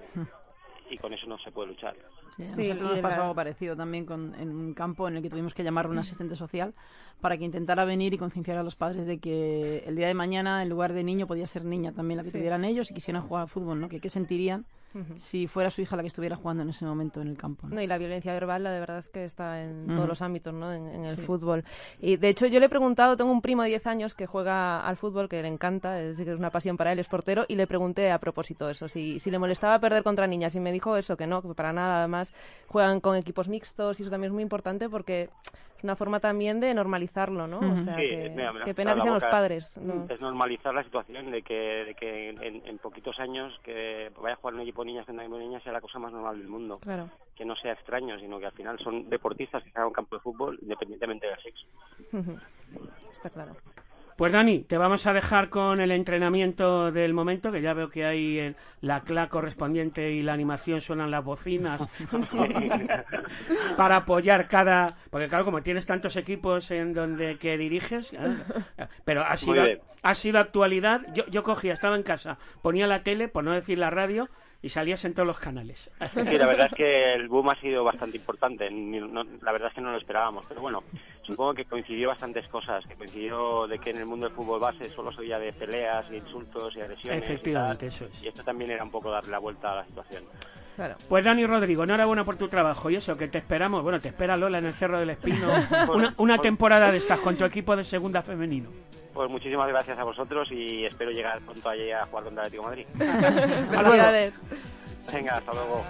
y con eso no se puede luchar. Sí, a nosotros nos pasó algo parecido también en un campo en el que tuvimos que llamar a un asistente social para que intentara venir y concienciar a los padres de que el día de mañana, en lugar de niño, podía ser niña también la que tuvieran ellos y quisieran jugar al fútbol, ¿no? Que qué sentirían si fuera su hija la que estuviera jugando en ese momento en el campo, ¿no? No, y la violencia verbal, la de verdad es que está en todos los ámbitos, ¿no? En el fútbol. Y de hecho yo le he preguntado, tengo un primo de 10 años que juega al fútbol, que le encanta, es decir, que es una pasión para él, es portero, y le pregunté a propósito eso, si le molestaba perder contra niñas, y me dijo eso, que no, que para nada. Además juegan con equipos mixtos y eso también es muy importante porque es una forma también de normalizarlo, ¿no? O sea, qué pena que sean los padres, ¿no? Es normalizar la situación de que en poquitos años que vaya a jugar un equipo de niñas en un equipo de niñas sea la cosa más normal del mundo. Claro. Que no sea extraño, sino que al final son deportistas que están en un campo de fútbol independientemente del sexo. Está claro. Pues Dani, te vamos a dejar con el entrenamiento del momento, que ya veo que ahí la clac correspondiente y la animación suenan las bocinas para apoyar porque claro, como tienes tantos equipos en donde que diriges, pero ha sido actualidad. Yo cogía, estaba en casa, ponía la tele, por no decir la radio, y salías en todos los canales. Sí, la verdad es que el boom ha sido bastante importante. La verdad es que no lo esperábamos, pero bueno, supongo que coincidió bastantes cosas. Que coincidió de que en el mundo del fútbol base solo se oía de peleas y insultos y agresiones. Efectivamente, eso es. Y esto también era un poco darle la vuelta a la situación. Claro. Pues Dani Rodrigo, enhorabuena por tu trabajo y eso, que te esperamos. Bueno, te espera Lola en el Cerro del Espino. una temporada de estas con tu equipo de segunda femenino. Pues muchísimas gracias a vosotros y espero llegar pronto allí a jugar contra el Atlético de Madrid. Felicidades. Venga, hasta luego.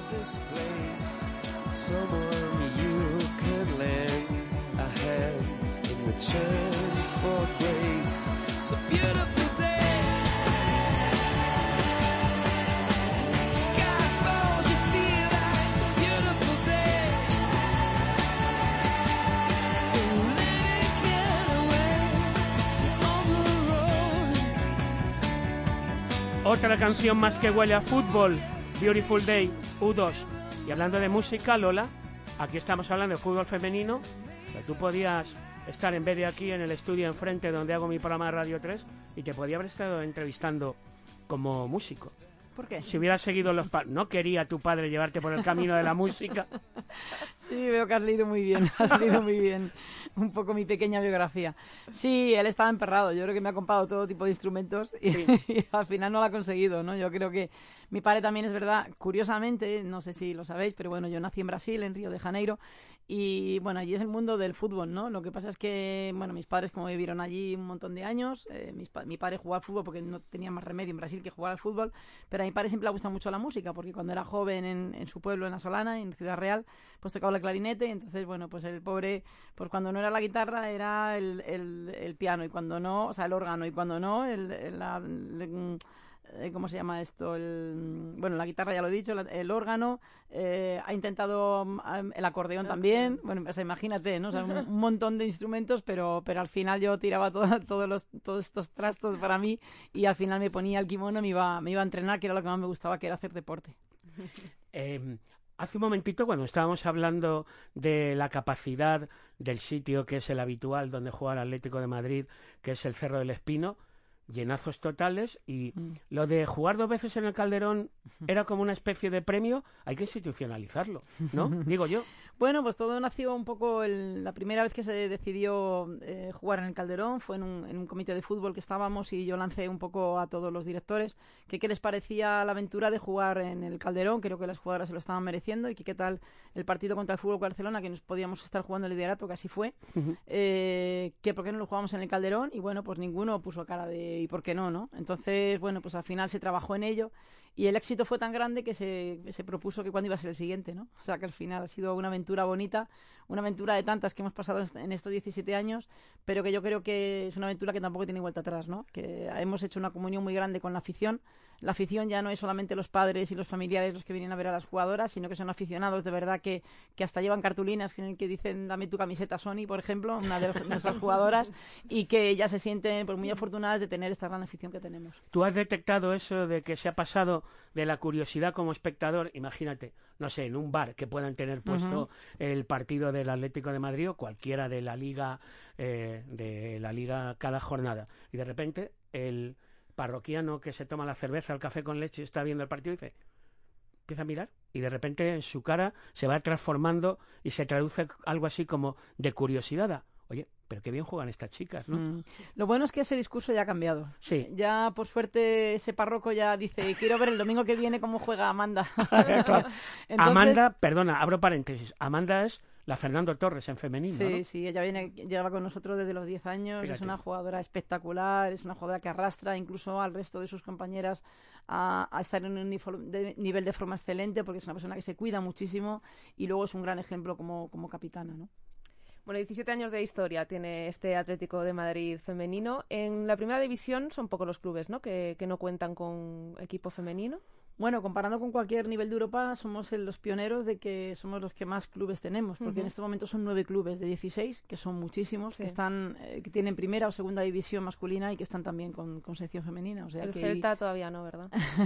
Otra canción más que huele a fútbol, Beautiful Day, U2. Y hablando de música, Lola, aquí estamos hablando de fútbol femenino, pero tú podías estar en vez de aquí en el estudio enfrente donde hago mi programa de Radio 3 y te podía haber estado entrevistando como músico. ¿Por qué? Si hubieras seguido ¿No quería tu padre llevarte por el camino de la música? Sí, veo que has leído muy bien, un poco mi pequeña biografía. Sí, él estaba emperrado, yo creo que me ha comprado todo tipo de instrumentos y al final no lo ha conseguido, ¿no? Yo creo que mi padre también, es verdad, curiosamente, no sé si lo sabéis, pero bueno, yo nací en Brasil, en Río de Janeiro, y bueno, allí es el mundo del fútbol, ¿no? Lo que pasa es que, bueno, mis padres como vivieron allí un montón de años, mi padre jugaba al fútbol porque no tenía más remedio en Brasil que jugar al fútbol, pero a mi padre siempre le ha gustado mucho la música, porque cuando era joven en su pueblo, en La Solana, en Ciudad Real, pues tocaba el clarinete, y entonces, bueno, pues el pobre, pues cuando no era la guitarra era el piano, y cuando no, o sea, el órgano, y cuando no, ¿cómo se llama esto? Bueno, la guitarra ya lo he dicho, el órgano, ha intentado el acordeón también. Bueno, o sea, imagínate, ¿no? O sea, un montón de instrumentos, pero al final yo tiraba todos estos trastos para mí y al final me ponía el kimono y me iba a entrenar, que era lo que más me gustaba, que era hacer deporte. Hace un momentito, cuando estábamos hablando de la capacidad del sitio que es el habitual donde juega el Atlético de Madrid, que es el Cerro del Espino, llenazos totales, y lo de jugar 2 veces en el Calderón era como una especie de premio, hay que institucionalizarlo, ¿no? Digo yo. Bueno, pues todo nació un poco la primera vez que se decidió jugar en el Calderón, fue en un comité de fútbol que estábamos y yo lancé un poco a todos los directores que qué les parecía la aventura de jugar en el Calderón. Creo que las jugadoras se lo estaban mereciendo y que qué tal el partido contra el Fútbol Barcelona, que nos podíamos estar jugando el liderato, que así fue, que por qué no lo jugamos en el Calderón, y bueno, pues ninguno puso cara de ¿y por qué no, no? Entonces, bueno, pues al final se trabajó en ello y el éxito fue tan grande que se propuso que cuándo iba a ser el siguiente, ¿no? O sea, que al final ha sido una aventura bonita, una aventura de tantas que hemos pasado en estos 17 años, pero que yo creo que es una aventura que tampoco tiene vuelta atrás, ¿no? Que hemos hecho una comunión muy grande con la afición. La afición ya no es solamente los padres y los familiares los que vienen a ver a las jugadoras, sino que son aficionados de verdad que hasta llevan cartulinas que dicen dame tu camiseta Sony, por ejemplo, una de nuestras jugadoras, y que ya se sienten pues muy afortunadas de tener esta gran afición que tenemos. ¿Tú has detectado eso de que se ha pasado de la curiosidad como espectador, imagínate, no sé, en un bar que puedan tener puesto el partido del Atlético de Madrid o cualquiera de la liga cada jornada, y de repente el parroquiano que se toma la cerveza, el café con leche, está viendo el partido y empieza a mirar y de repente en su cara se va transformando y se traduce algo así como de curiosidad a, oye, pero qué bien juegan estas chicas, ¿no? Lo bueno es que ese discurso ya ha cambiado. Sí. Ya, por suerte, ese párroco ya dice, quiero ver el domingo que viene cómo juega Amanda. Claro. Entonces... Amanda, perdona, abro paréntesis, Amanda es la Fernando Torres en femenino, sí, ¿no? Sí, ella lleva con nosotros desde los 10 años, Fíjate. Es una jugadora espectacular, es una jugadora que arrastra incluso al resto de sus compañeras a estar en un nivel de forma excelente, porque es una persona que se cuida muchísimo y luego es un gran ejemplo como capitana, ¿no? Bueno, 17 años de historia tiene este Atlético de Madrid femenino. En la primera división son pocos los clubes, ¿no? Que no cuentan con equipo femenino. Bueno, comparando con cualquier nivel de Europa, somos los pioneros de que somos los que más clubes tenemos, porque en este momento son 9 clubes de 16, que son muchísimos, sí. que tienen primera o segunda división masculina y que están también con sección femenina. O sea, el Celta todavía no, ¿verdad?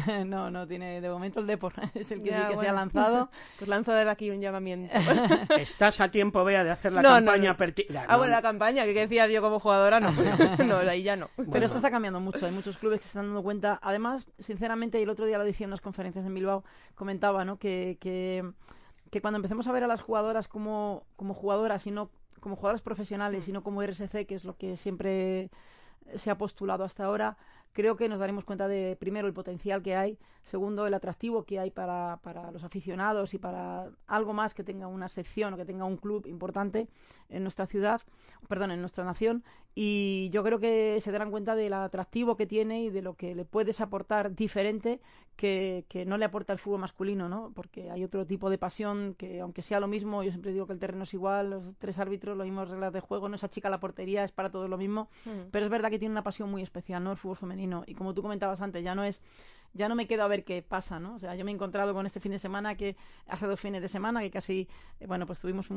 No, tiene de momento el Depor, es el que se ha lanzado. Pues lanzo desde aquí un llamamiento. Estás a tiempo, Bea, de hacer la campaña. Bueno, la campaña, que decía yo como jugadora, no, no, ahí ya no. Pero esto está cambiando mucho, hay muchos clubes que se están dando cuenta. Además, sinceramente, y el otro día lo decía en unas conferencias en Bilbao, comentaba, ¿no? que cuando empecemos a ver a las jugadoras como jugadoras y no como jugadoras profesionales y no como RSC, que es lo que siempre se ha postulado hasta ahora, creo que nos daremos cuenta de, primero, el potencial que hay, segundo, el atractivo que hay para los aficionados y para algo más que tenga una sección o que tenga un club importante en nuestra ciudad, en nuestra nación, y yo creo que se darán cuenta del atractivo que tiene y de lo que le puedes aportar diferente que no le aporta el fútbol masculino, ¿no? Porque hay otro tipo de pasión que, aunque sea lo mismo, yo siempre digo que el terreno es igual, los 3 árbitros, las mismas reglas de juego, no se achica la portería, es para todos lo mismo, pero es verdad que tiene una pasión muy especial, ¿no? El fútbol femenino, y como tú comentabas antes, ya no me quedo a ver qué pasa, ¿no? O sea, yo me he encontrado con este fin de semana, que hace 2 fines de semana, que casi, pues tuvimos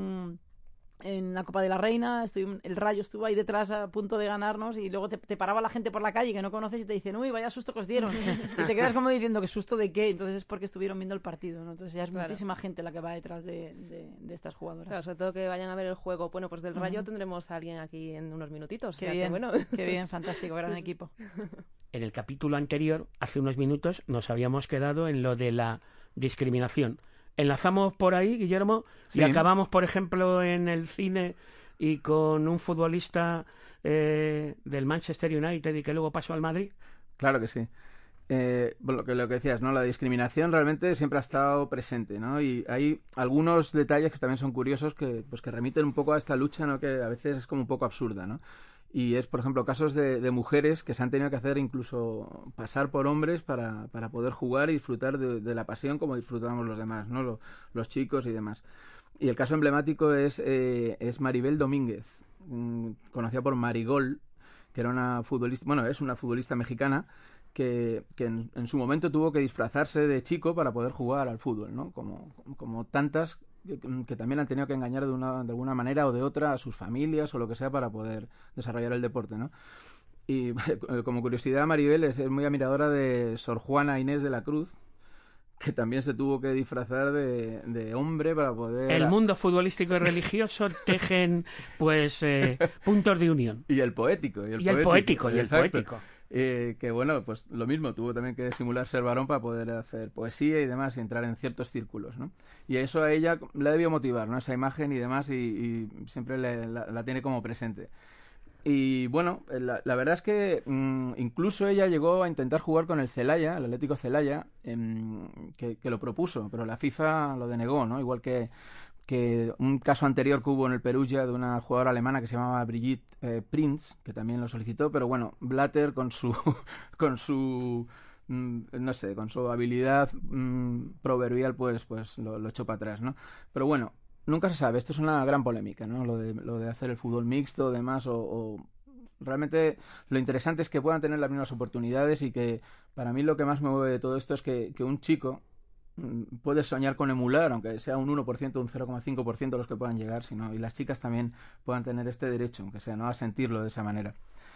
en la Copa de la Reina, el Rayo estuvo ahí detrás a punto de ganarnos y luego te paraba la gente por la calle que no conoces y te dicen, uy, vaya susto que os dieron. Y te quedas como diciendo, ¿qué susto de qué? Entonces es porque estuvieron viendo el partido, ¿no? Entonces ya es muchísima gente la que va detrás de estas jugadoras. Claro, sobre todo que vayan a ver el juego. Bueno, pues del Rayo tendremos a alguien aquí en unos minutitos. Qué bien, qué bien, fantástico, gran equipo. En el capítulo anterior, hace unos minutos, nos habíamos quedado en lo de la discriminación. Enlazamos por ahí, Guillermo, sí. Y acabamos, por ejemplo, en el cine y con un futbolista del Manchester United y que luego pasó al Madrid. Claro que sí. Lo que decías, ¿no? La discriminación realmente siempre ha estado presente, ¿no? Y hay algunos detalles que también son curiosos que remiten un poco a esta lucha, ¿no? Que a veces es como un poco absurda, ¿no? Y es, por ejemplo, casos de mujeres que se han tenido que hacer incluso pasar por hombres para poder jugar y disfrutar de la pasión como disfrutamos los demás, ¿no? Los chicos y demás. Y el caso emblemático es Maribel Domínguez, conocida por Marigol, que era una futbolista, es una futbolista mexicana que en su momento tuvo que disfrazarse de chico para poder jugar al fútbol, ¿no? Como tantas que también han tenido que engañar de alguna manera o de otra a sus familias o lo que sea para poder desarrollar el deporte, ¿no? Y como curiosidad, Maribel es muy admiradora de Sor Juana Inés de la Cruz, que también se tuvo que disfrazar de hombre para poder... El mundo futbolístico y religioso tejen, pues, puntos de unión. Y el poético. Y el poético. Que bueno, pues lo mismo, tuvo también que simular ser varón para poder hacer poesía y demás y entrar en ciertos círculos, ¿no? Y eso a ella la debió motivar, ¿no? Esa imagen y demás, y siempre la tiene como presente. Y bueno, la verdad es que incluso ella llegó a intentar jugar con el Celaya, el Atlético Celaya, que lo propuso, pero la FIFA lo denegó, ¿no? Igual que un caso anterior que hubo en el Perugia de una jugadora alemana que se llamaba Brigitte Prinz, que también lo solicitó, pero bueno, Blatter con su no sé, con su habilidad proverbial, pues lo echó para atrás, ¿no? Pero bueno, nunca se sabe, esto es una gran polémica, ¿no? Lo de hacer el fútbol mixto, demás, o realmente lo interesante es que puedan tener las mismas oportunidades, y que para mí lo que más me mueve de todo esto es que un chico puede soñar con emular, aunque sea un 1%, un 0,5% los que puedan llegar, y las chicas también puedan tener este derecho, aunque sea, no a sentirlo de esa manera.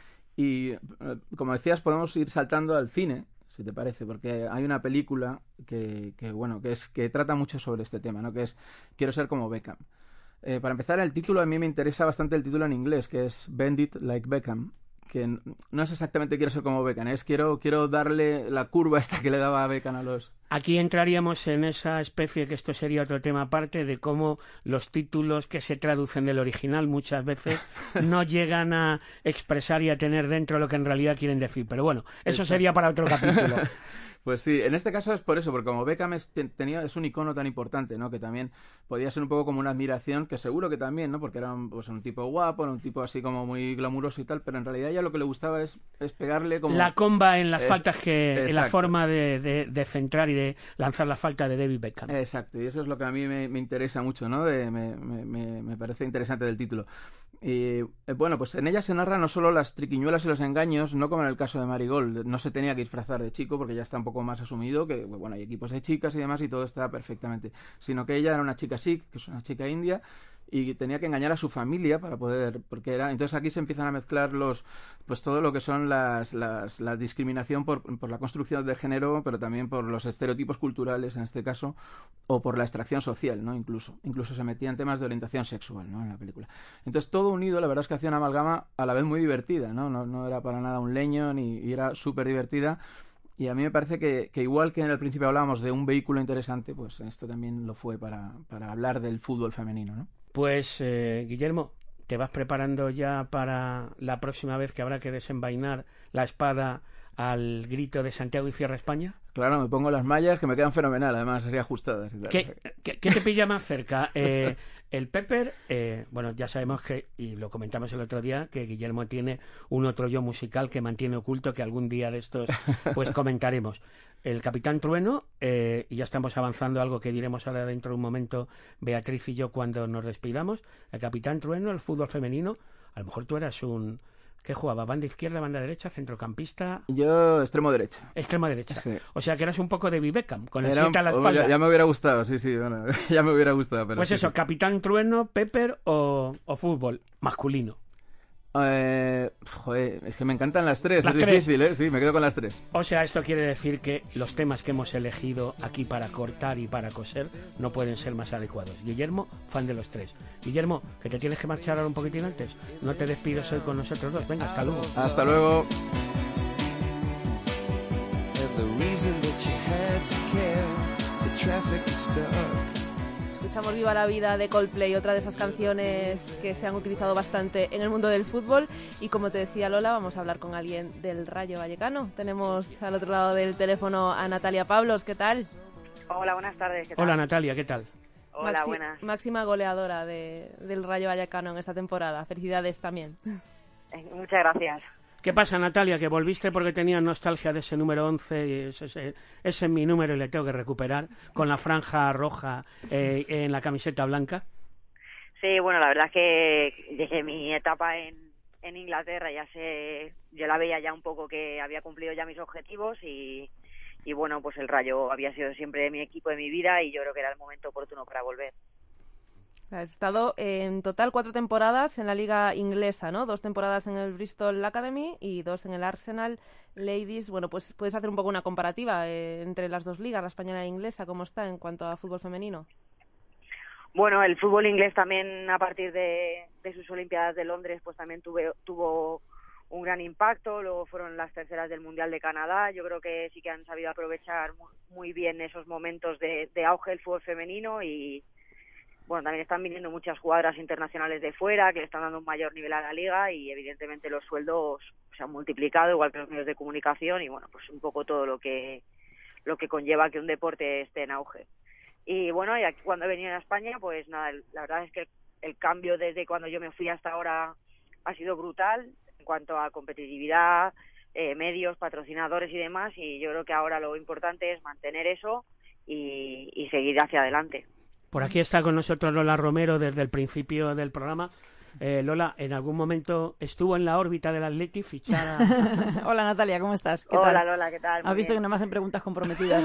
Y como decías, podemos ir saltando al cine, si te parece, porque hay una película que trata mucho sobre este tema, ¿no? Que es Quiero ser como Beckham. Para empezar, el título, a mí me interesa bastante el título en inglés, que es Bend It Like Beckham, que no es exactamente quiero ser como Beckham, es quiero darle la curva esta que le daba a Beckham a los... Aquí entraríamos en esa especie, que esto sería otro tema aparte, de cómo los títulos que se traducen del original muchas veces no llegan a expresar y a tener dentro lo que en realidad quieren decir. Pero bueno, eso sería para otro capítulo. Pues sí, en este caso es por eso, porque como Beckham es un icono tan importante, ¿no? Que también podía ser un poco como una admiración, que seguro que también, ¿no? Porque era un tipo guapo, era un tipo así como muy glamuroso y tal, pero en realidad ya lo que le gustaba es pegarle como... La comba en las faltas, en la forma de centrar y de lanzar la falta de David Beckham. Exacto, y eso es lo que a mí me interesa mucho, ¿no? Me parece interesante del título. Y bueno, pues en ella se narra no solo las triquiñuelas y los engaños, no como en el caso de Marigold, no se tenía que disfrazar de chico porque ya está un poco más asumido que, bueno, hay equipos de chicas y demás y todo está perfectamente, sino que ella era una chica sikh, que es una chica india, y tenía que engañar a su familia para poder, entonces aquí se empiezan a mezclar pues todo lo que son la discriminación por la construcción del género, pero también por los estereotipos culturales en este caso, o por la extracción social, ¿no? Incluso se metían temas de orientación sexual, ¿no? En la película. Entonces todo unido, la verdad es que hacía una amalgama a la vez muy divertida, no era para nada un leño, y era súper divertida. Y a mí me parece que igual que en el principio hablábamos de un vehículo interesante, pues esto también lo fue para hablar del fútbol femenino, ¿no? Pues, Guillermo, ¿te vas preparando ya para la próxima vez que habrá que desenvainar la espada al grito de Santiago y Cierra España? Claro, me pongo las mallas que me quedan fenomenal, además sería ajustadas y tal. ¿Qué te pilla más cerca? El Pepper, bueno, ya sabemos que, y lo comentamos el otro día, que Guillermo tiene un otro yo musical que mantiene oculto, que algún día de estos pues comentaremos. El Capitán Trueno, y ya estamos avanzando a algo que diremos ahora dentro de un momento Beatriz y yo cuando nos despidamos. El Capitán Trueno, el fútbol femenino, a lo mejor tú eras ¿qué jugaba? ¿Banda izquierda, banda derecha, centrocampista? Yo, extremo derecha. Extremo derecha. Sí. O sea, que eras un poco de Beckham, con el 7 a la espalda. Ya me hubiera gustado, sí, bueno, ya me hubiera gustado. Pero pues sí, eso, sí. Capitán Trueno, Pepper o fútbol masculino. Joder, es que me encantan las tres, es difícil, ¿eh? Sí, me quedo con las tres. O sea, esto quiere decir que los temas que hemos elegido aquí para cortar y para coser no pueden ser más adecuados. Guillermo, fan de los tres. Guillermo, que te tienes que marchar ahora un poquitín antes. No te despides hoy con nosotros dos. Venga, hasta luego. Hasta luego. Escuchamos Viva la Vida de Coldplay, otra de esas canciones que se han utilizado bastante en el mundo del fútbol. Y como te decía Lola, vamos a hablar con alguien del Rayo Vallecano. Tenemos al otro lado del teléfono a Natalia Pablos. ¿Qué tal? Hola, buenas tardes. ¿Qué tal? Hola Natalia, ¿qué tal? Hola, buenas. Máxima goleadora del Rayo Vallecano en esta temporada. Felicidades también. Muchas gracias. ¿Qué pasa, Natalia? Que volviste porque tenías nostalgia de ese número 11, y ese es mi número y le tengo que recuperar, con la franja roja en la camiseta blanca. Sí, bueno, la verdad es que desde mi etapa en en Inglaterra yo la veía ya un poco que había cumplido ya mis objetivos y bueno, pues el Rayo había sido siempre mi equipo de mi vida y yo creo que era el momento oportuno para volver. Has estado en total 4 temporadas en la liga inglesa, ¿no? 2 temporadas en el Bristol Academy y 2 en el Arsenal Ladies. Bueno, pues puedes hacer un poco una comparativa entre las 2 ligas, la española e la inglesa, ¿cómo está en cuanto a fútbol femenino? Bueno, el fútbol inglés también a partir de sus Olimpiadas de Londres pues también tuvo un gran impacto. Luego fueron las terceras del Mundial de Canadá. Yo creo que sí que han sabido aprovechar muy bien esos momentos de auge del fútbol femenino y bueno, también están viniendo muchas jugadoras internacionales de fuera que le están dando un mayor nivel a la liga y evidentemente los sueldos se han multiplicado, igual que los medios de comunicación y bueno, pues un poco todo lo que conlleva que un deporte esté en auge. Y bueno, y aquí, cuando he venido a España, pues nada, la verdad es que el cambio desde cuando yo me fui hasta ahora ha sido brutal en cuanto a competitividad, medios, patrocinadores y demás, y yo creo que ahora lo importante es mantener eso y seguir hacia adelante. Por aquí está con nosotros Lola Romero desde el principio del programa. Lola, ¿en algún momento estuvo en la órbita del Atleti fichada? Hola Natalia, ¿cómo estás? ¿Qué Hola tal? Lola, ¿qué tal? ¿Has visto que no me hacen preguntas comprometidas?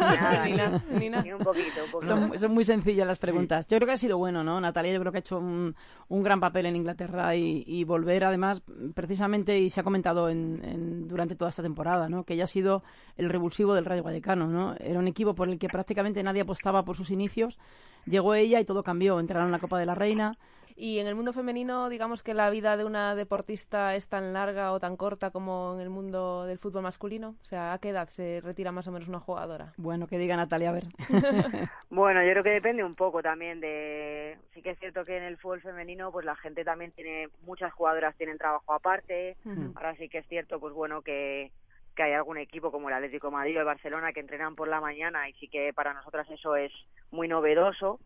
Ni un poquito. Son muy sencillas las preguntas. Sí. Yo creo que ha sido bueno, ¿no? Natalia yo creo que ha hecho un gran papel en Inglaterra y volver además precisamente, y se ha comentado durante toda esta temporada, ¿no? Que ella ha sido el revulsivo del Rayo Vallecano, ¿no? Era un equipo por el que prácticamente nadie apostaba por sus inicios. Llegó ella y todo cambió. Entraron en la Copa de la Reina. Y en el mundo femenino, digamos que la vida de una deportista es tan larga o tan corta como en el mundo del fútbol masculino. O sea, ¿a qué edad se retira más o menos una jugadora? Bueno, que diga Natalia, a ver. Bueno, yo creo que depende un poco también sí que es cierto que en el fútbol femenino pues la gente también muchas jugadoras tienen trabajo aparte. Ahora sí que es cierto, pues bueno, que hay algún equipo como el Atlético de Madrid o el Barcelona que entrenan por la mañana y sí que para nosotras eso es muy novedoso,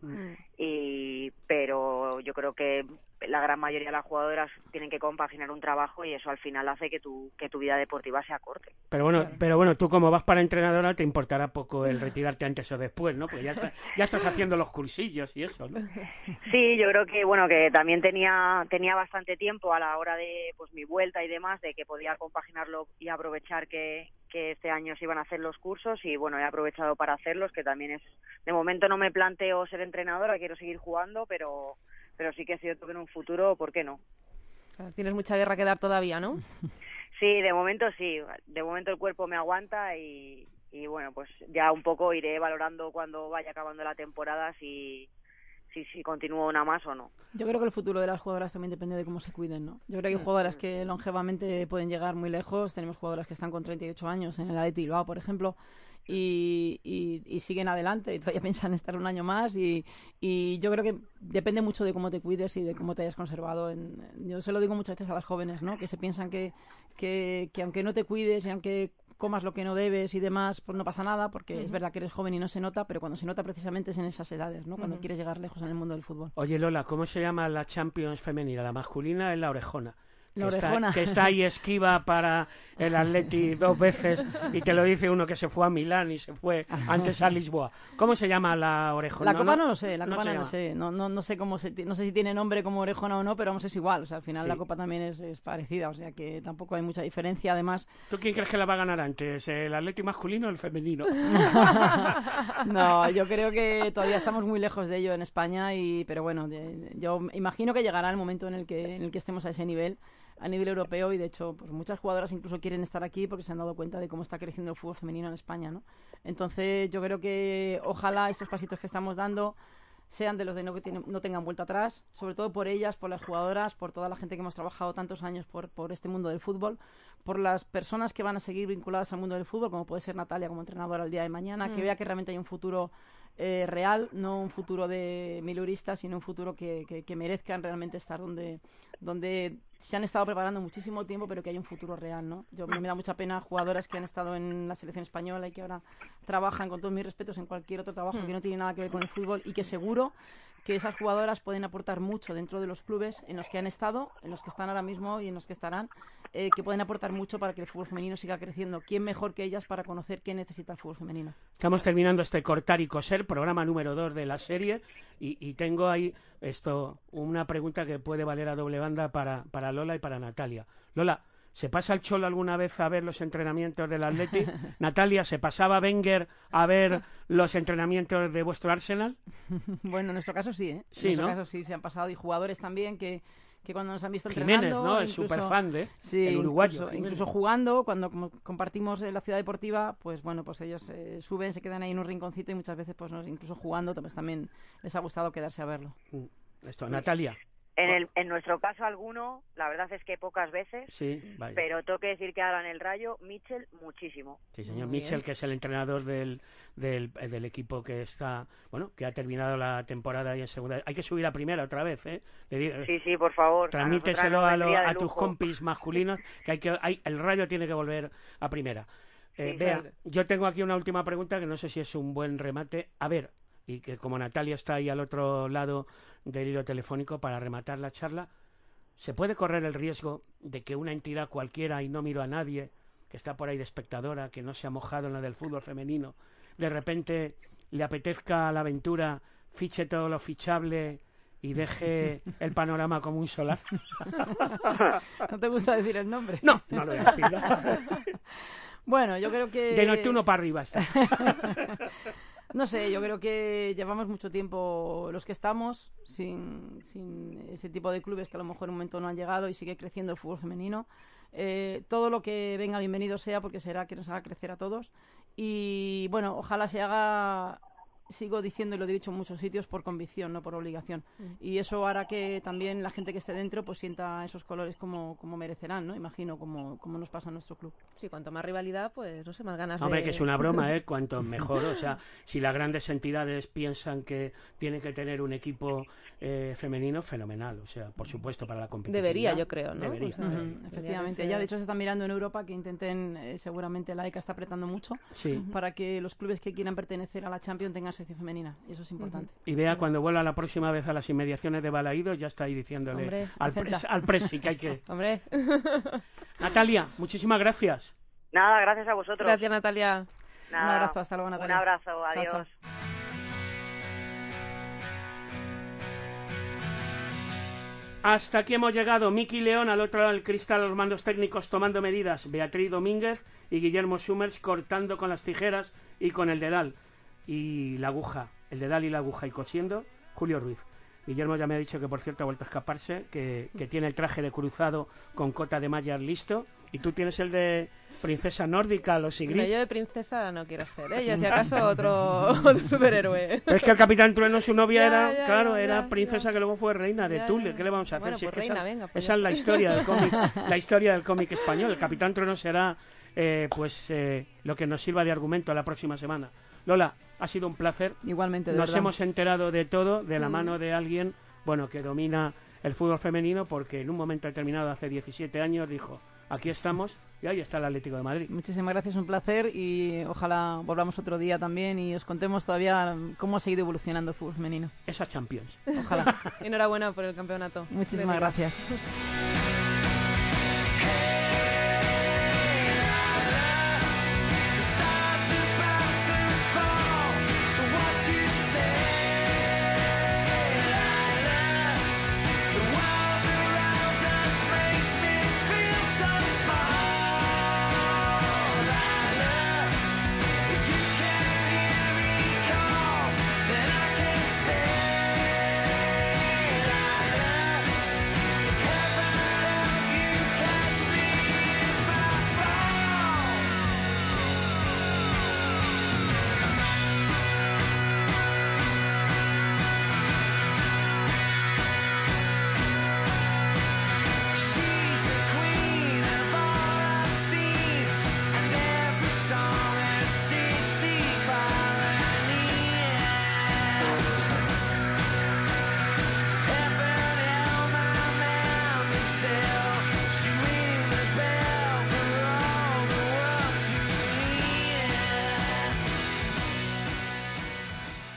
pero yo creo que la gran mayoría de las jugadoras tienen que compaginar un trabajo y eso al final hace que tu vida deportiva sea corta. Pero bueno, tú como vas para entrenadora te importará poco el retirarte antes o después, ¿no? Porque ya estás haciendo los cursillos y eso, ¿no? Sí, yo creo que bueno, que también tenía bastante tiempo a la hora de pues mi vuelta y demás, de que podía compaginarlo y aprovechar que este año se iban a hacer los cursos y bueno, he aprovechado para hacerlos, que también es, de momento no me planteo ser entrenadora, quiero seguir jugando, pero sí que es cierto que en un futuro, ¿por qué no? Tienes mucha guerra que dar todavía, ¿no? Sí, de momento el cuerpo me aguanta y bueno, pues ya un poco iré valorando cuando vaya acabando la temporada si continúo una más o no. Yo creo que el futuro de las jugadoras también depende de cómo se cuiden, ¿no? Yo creo que hay jugadoras que longevamente pueden llegar muy lejos. Tenemos jugadoras que están con 38 años en el Athletic Bilbao, por ejemplo, y siguen adelante y todavía piensan estar un año más y yo creo que depende mucho de cómo te cuides y de cómo te hayas conservado. Yo se lo digo muchas veces a las jóvenes, ¿no? Que se piensan que aunque no te cuides y aunque comas lo que no debes y demás, pues no pasa nada, porque es verdad que eres joven y no se nota, pero cuando se nota precisamente es en esas edades, ¿no? Cuando quieres llegar lejos en el mundo del fútbol. Oye, Lola, ¿cómo se llama la Champions femenina? La masculina es la Orejona. Que está ahí esquiva para el Atleti 2 veces y te lo dice uno que se fue a Milán y se fue antes a Lisboa. ¿Cómo se llama la Orejona? La Copa no lo sé, no sé no sé si tiene nombre como Orejona o no, pero vamos, es igual, o sea, al final la Copa también es parecida, o sea que tampoco hay mucha diferencia, además. ¿Tú quién crees que la va a ganar antes, el Atleti masculino o el femenino? No, yo creo que todavía estamos muy lejos de ello en España, pero bueno, yo imagino que llegará el momento en el que estemos a ese nivel, a nivel europeo, y de hecho pues muchas jugadoras incluso quieren estar aquí porque se han dado cuenta de cómo está creciendo el fútbol femenino en España, ¿no? Entonces yo creo que ojalá estos pasitos que estamos dando sean de los de no tengan vuelta atrás, sobre todo por ellas, por las jugadoras, por toda la gente que hemos trabajado tantos años por este mundo del fútbol, por las personas que van a seguir vinculadas al mundo del fútbol, como puede ser Natalia como entrenadora el día de mañana, que vea que realmente hay un futuro real, no un futuro de miluristas, sino un futuro que merezcan realmente estar donde se han estado preparando muchísimo tiempo, pero que hay un futuro real, ¿no? Me da mucha pena jugadoras que han estado en la selección española y que ahora trabajan, con todos mis respetos, en cualquier otro trabajo que no tiene nada que ver con el fútbol y que seguro que esas jugadoras pueden aportar mucho dentro de los clubes en los que han estado, en los que están ahora mismo y en los que estarán, que pueden aportar mucho para que el fútbol femenino siga creciendo. ¿Quién mejor que ellas para conocer qué necesita el fútbol femenino? Estamos terminando este Cortar y Coser, programa número 2 de la serie, y tengo ahí una pregunta que puede valer a doble banda para Lola y para Natalia. Lola, ¿se pasa el Cholo alguna vez a ver los entrenamientos del Athletic? Natalia, ¿se pasaba Wenger a ver los entrenamientos de vuestro Arsenal? Bueno, en nuestro caso sí, ¿eh? Sí, en nuestro ¿no? caso sí, se han pasado, y jugadores también que cuando nos han visto Jiménez, entrenando... ¿no? Es súper fan de el uruguayo. Incluso jugando, cuando compartimos la ciudad deportiva, pues bueno, pues ellos suben, se quedan ahí en un rinconcito, y muchas veces, pues incluso jugando, pues también les ha gustado quedarse a verlo. Natalia. En nuestro caso alguno, la verdad es que pocas veces, Sí, vaya. pero tengo que decir que ahora en el Rayo, Mitchell, muchísimo. Sí, señor. Mitchell, que es el entrenador del equipo que está, bueno, que ha terminado la temporada y en segunda. Hay que subir a primera otra vez, ¿eh? Sí, por favor. Transmíteselo a tus compis masculinos, que el Rayo tiene que volver a primera. Bea, yo tengo aquí una última pregunta que no sé si es un buen remate. A ver, y que como Natalia está ahí al otro lado del hilo telefónico para rematar la charla, ¿se puede correr el riesgo de que una entidad cualquiera, y no miro a nadie, que está por ahí de espectadora, que no se ha mojado en la del fútbol femenino, de repente le apetezca la aventura, fiche todo lo fichable y deje el panorama como un solar? ¿No te gusta decir el nombre? No lo voy a decir. Bueno, yo creo que... De Neptuno para arriba está. No sé, yo creo que llevamos mucho tiempo los que estamos sin ese tipo de clubes que a lo mejor en un momento no han llegado, y sigue creciendo el fútbol femenino. Todo lo que venga bienvenido sea, porque será que nos haga crecer a todos. Y bueno, ojalá se haga, sigo diciendo y lo he dicho en muchos sitios, por convicción, no por obligación. Y eso hará que también la gente que esté dentro pues sienta esos colores como merecerán, ¿no? Imagino, como nos pasa en nuestro club. Sí, cuanto más rivalidad, pues no sé, más ganas Hombre, de... que es una broma, ¿eh? Cuanto mejor. O sea, si las grandes entidades piensan que tiene que tener un equipo femenino, fenomenal. O sea, por supuesto, para la competitividad. Debería, yo creo, ¿no? Debería. O sea, efectivamente. Ya, de hecho, se están mirando en Europa que intenten, seguramente la ECA está apretando mucho, para que los clubes que quieran pertenecer a la Champions tengan sección femenina. Y eso es importante. Y Bea, cuando vuelva la próxima vez a las inmediaciones de Balaídos, ya está ahí diciéndole, hombre, al presi que hay que... Hombre. Natalia, muchísimas gracias. Nada, gracias a vosotros. Gracias, Natalia. Nada, un abrazo, hasta luego, Natalia. Un abrazo, adiós. Chao, chao. Hasta aquí hemos llegado. Miki León al otro lado del cristal, los mandos técnicos tomando medidas, Beatriz Domínguez y Guillermo Summers cortando con las tijeras y con el dedal y la aguja, el dedal y la aguja, y cosiendo, Julio Ruiz. Guillermo ya me ha dicho que, por cierto, ha vuelto a escaparse, que tiene el traje de cruzado con cota de mallas listo, y tú tienes el de princesa nórdica, los Sigrid. No, yo de princesa no quiero ser, ¿eh? Yo, si acaso, otro superhéroe. Es que el Capitán Trueno, su novia, era princesa, que luego fue reina de Tule. ¿Qué le vamos a hacer? Bueno, si pues es que reina, venga, pues esa es la historia del cómic, la historia del cómic español. El Capitán Trueno será lo que nos sirva de argumento la próxima semana. Lola, ha sido un placer. Igualmente, de Nos verdad. hemos enterado de todo, de la mano de alguien, que domina el fútbol femenino, porque en un momento determinado, hace 17 años, dijo, aquí estamos, y ahí está el Atlético de Madrid. Muchísimas gracias, un placer, y ojalá volvamos otro día también y os contemos todavía cómo ha seguido evolucionando el fútbol femenino. Esa Champions. Ojalá. Enhorabuena por el campeonato. Muchísimas gracias.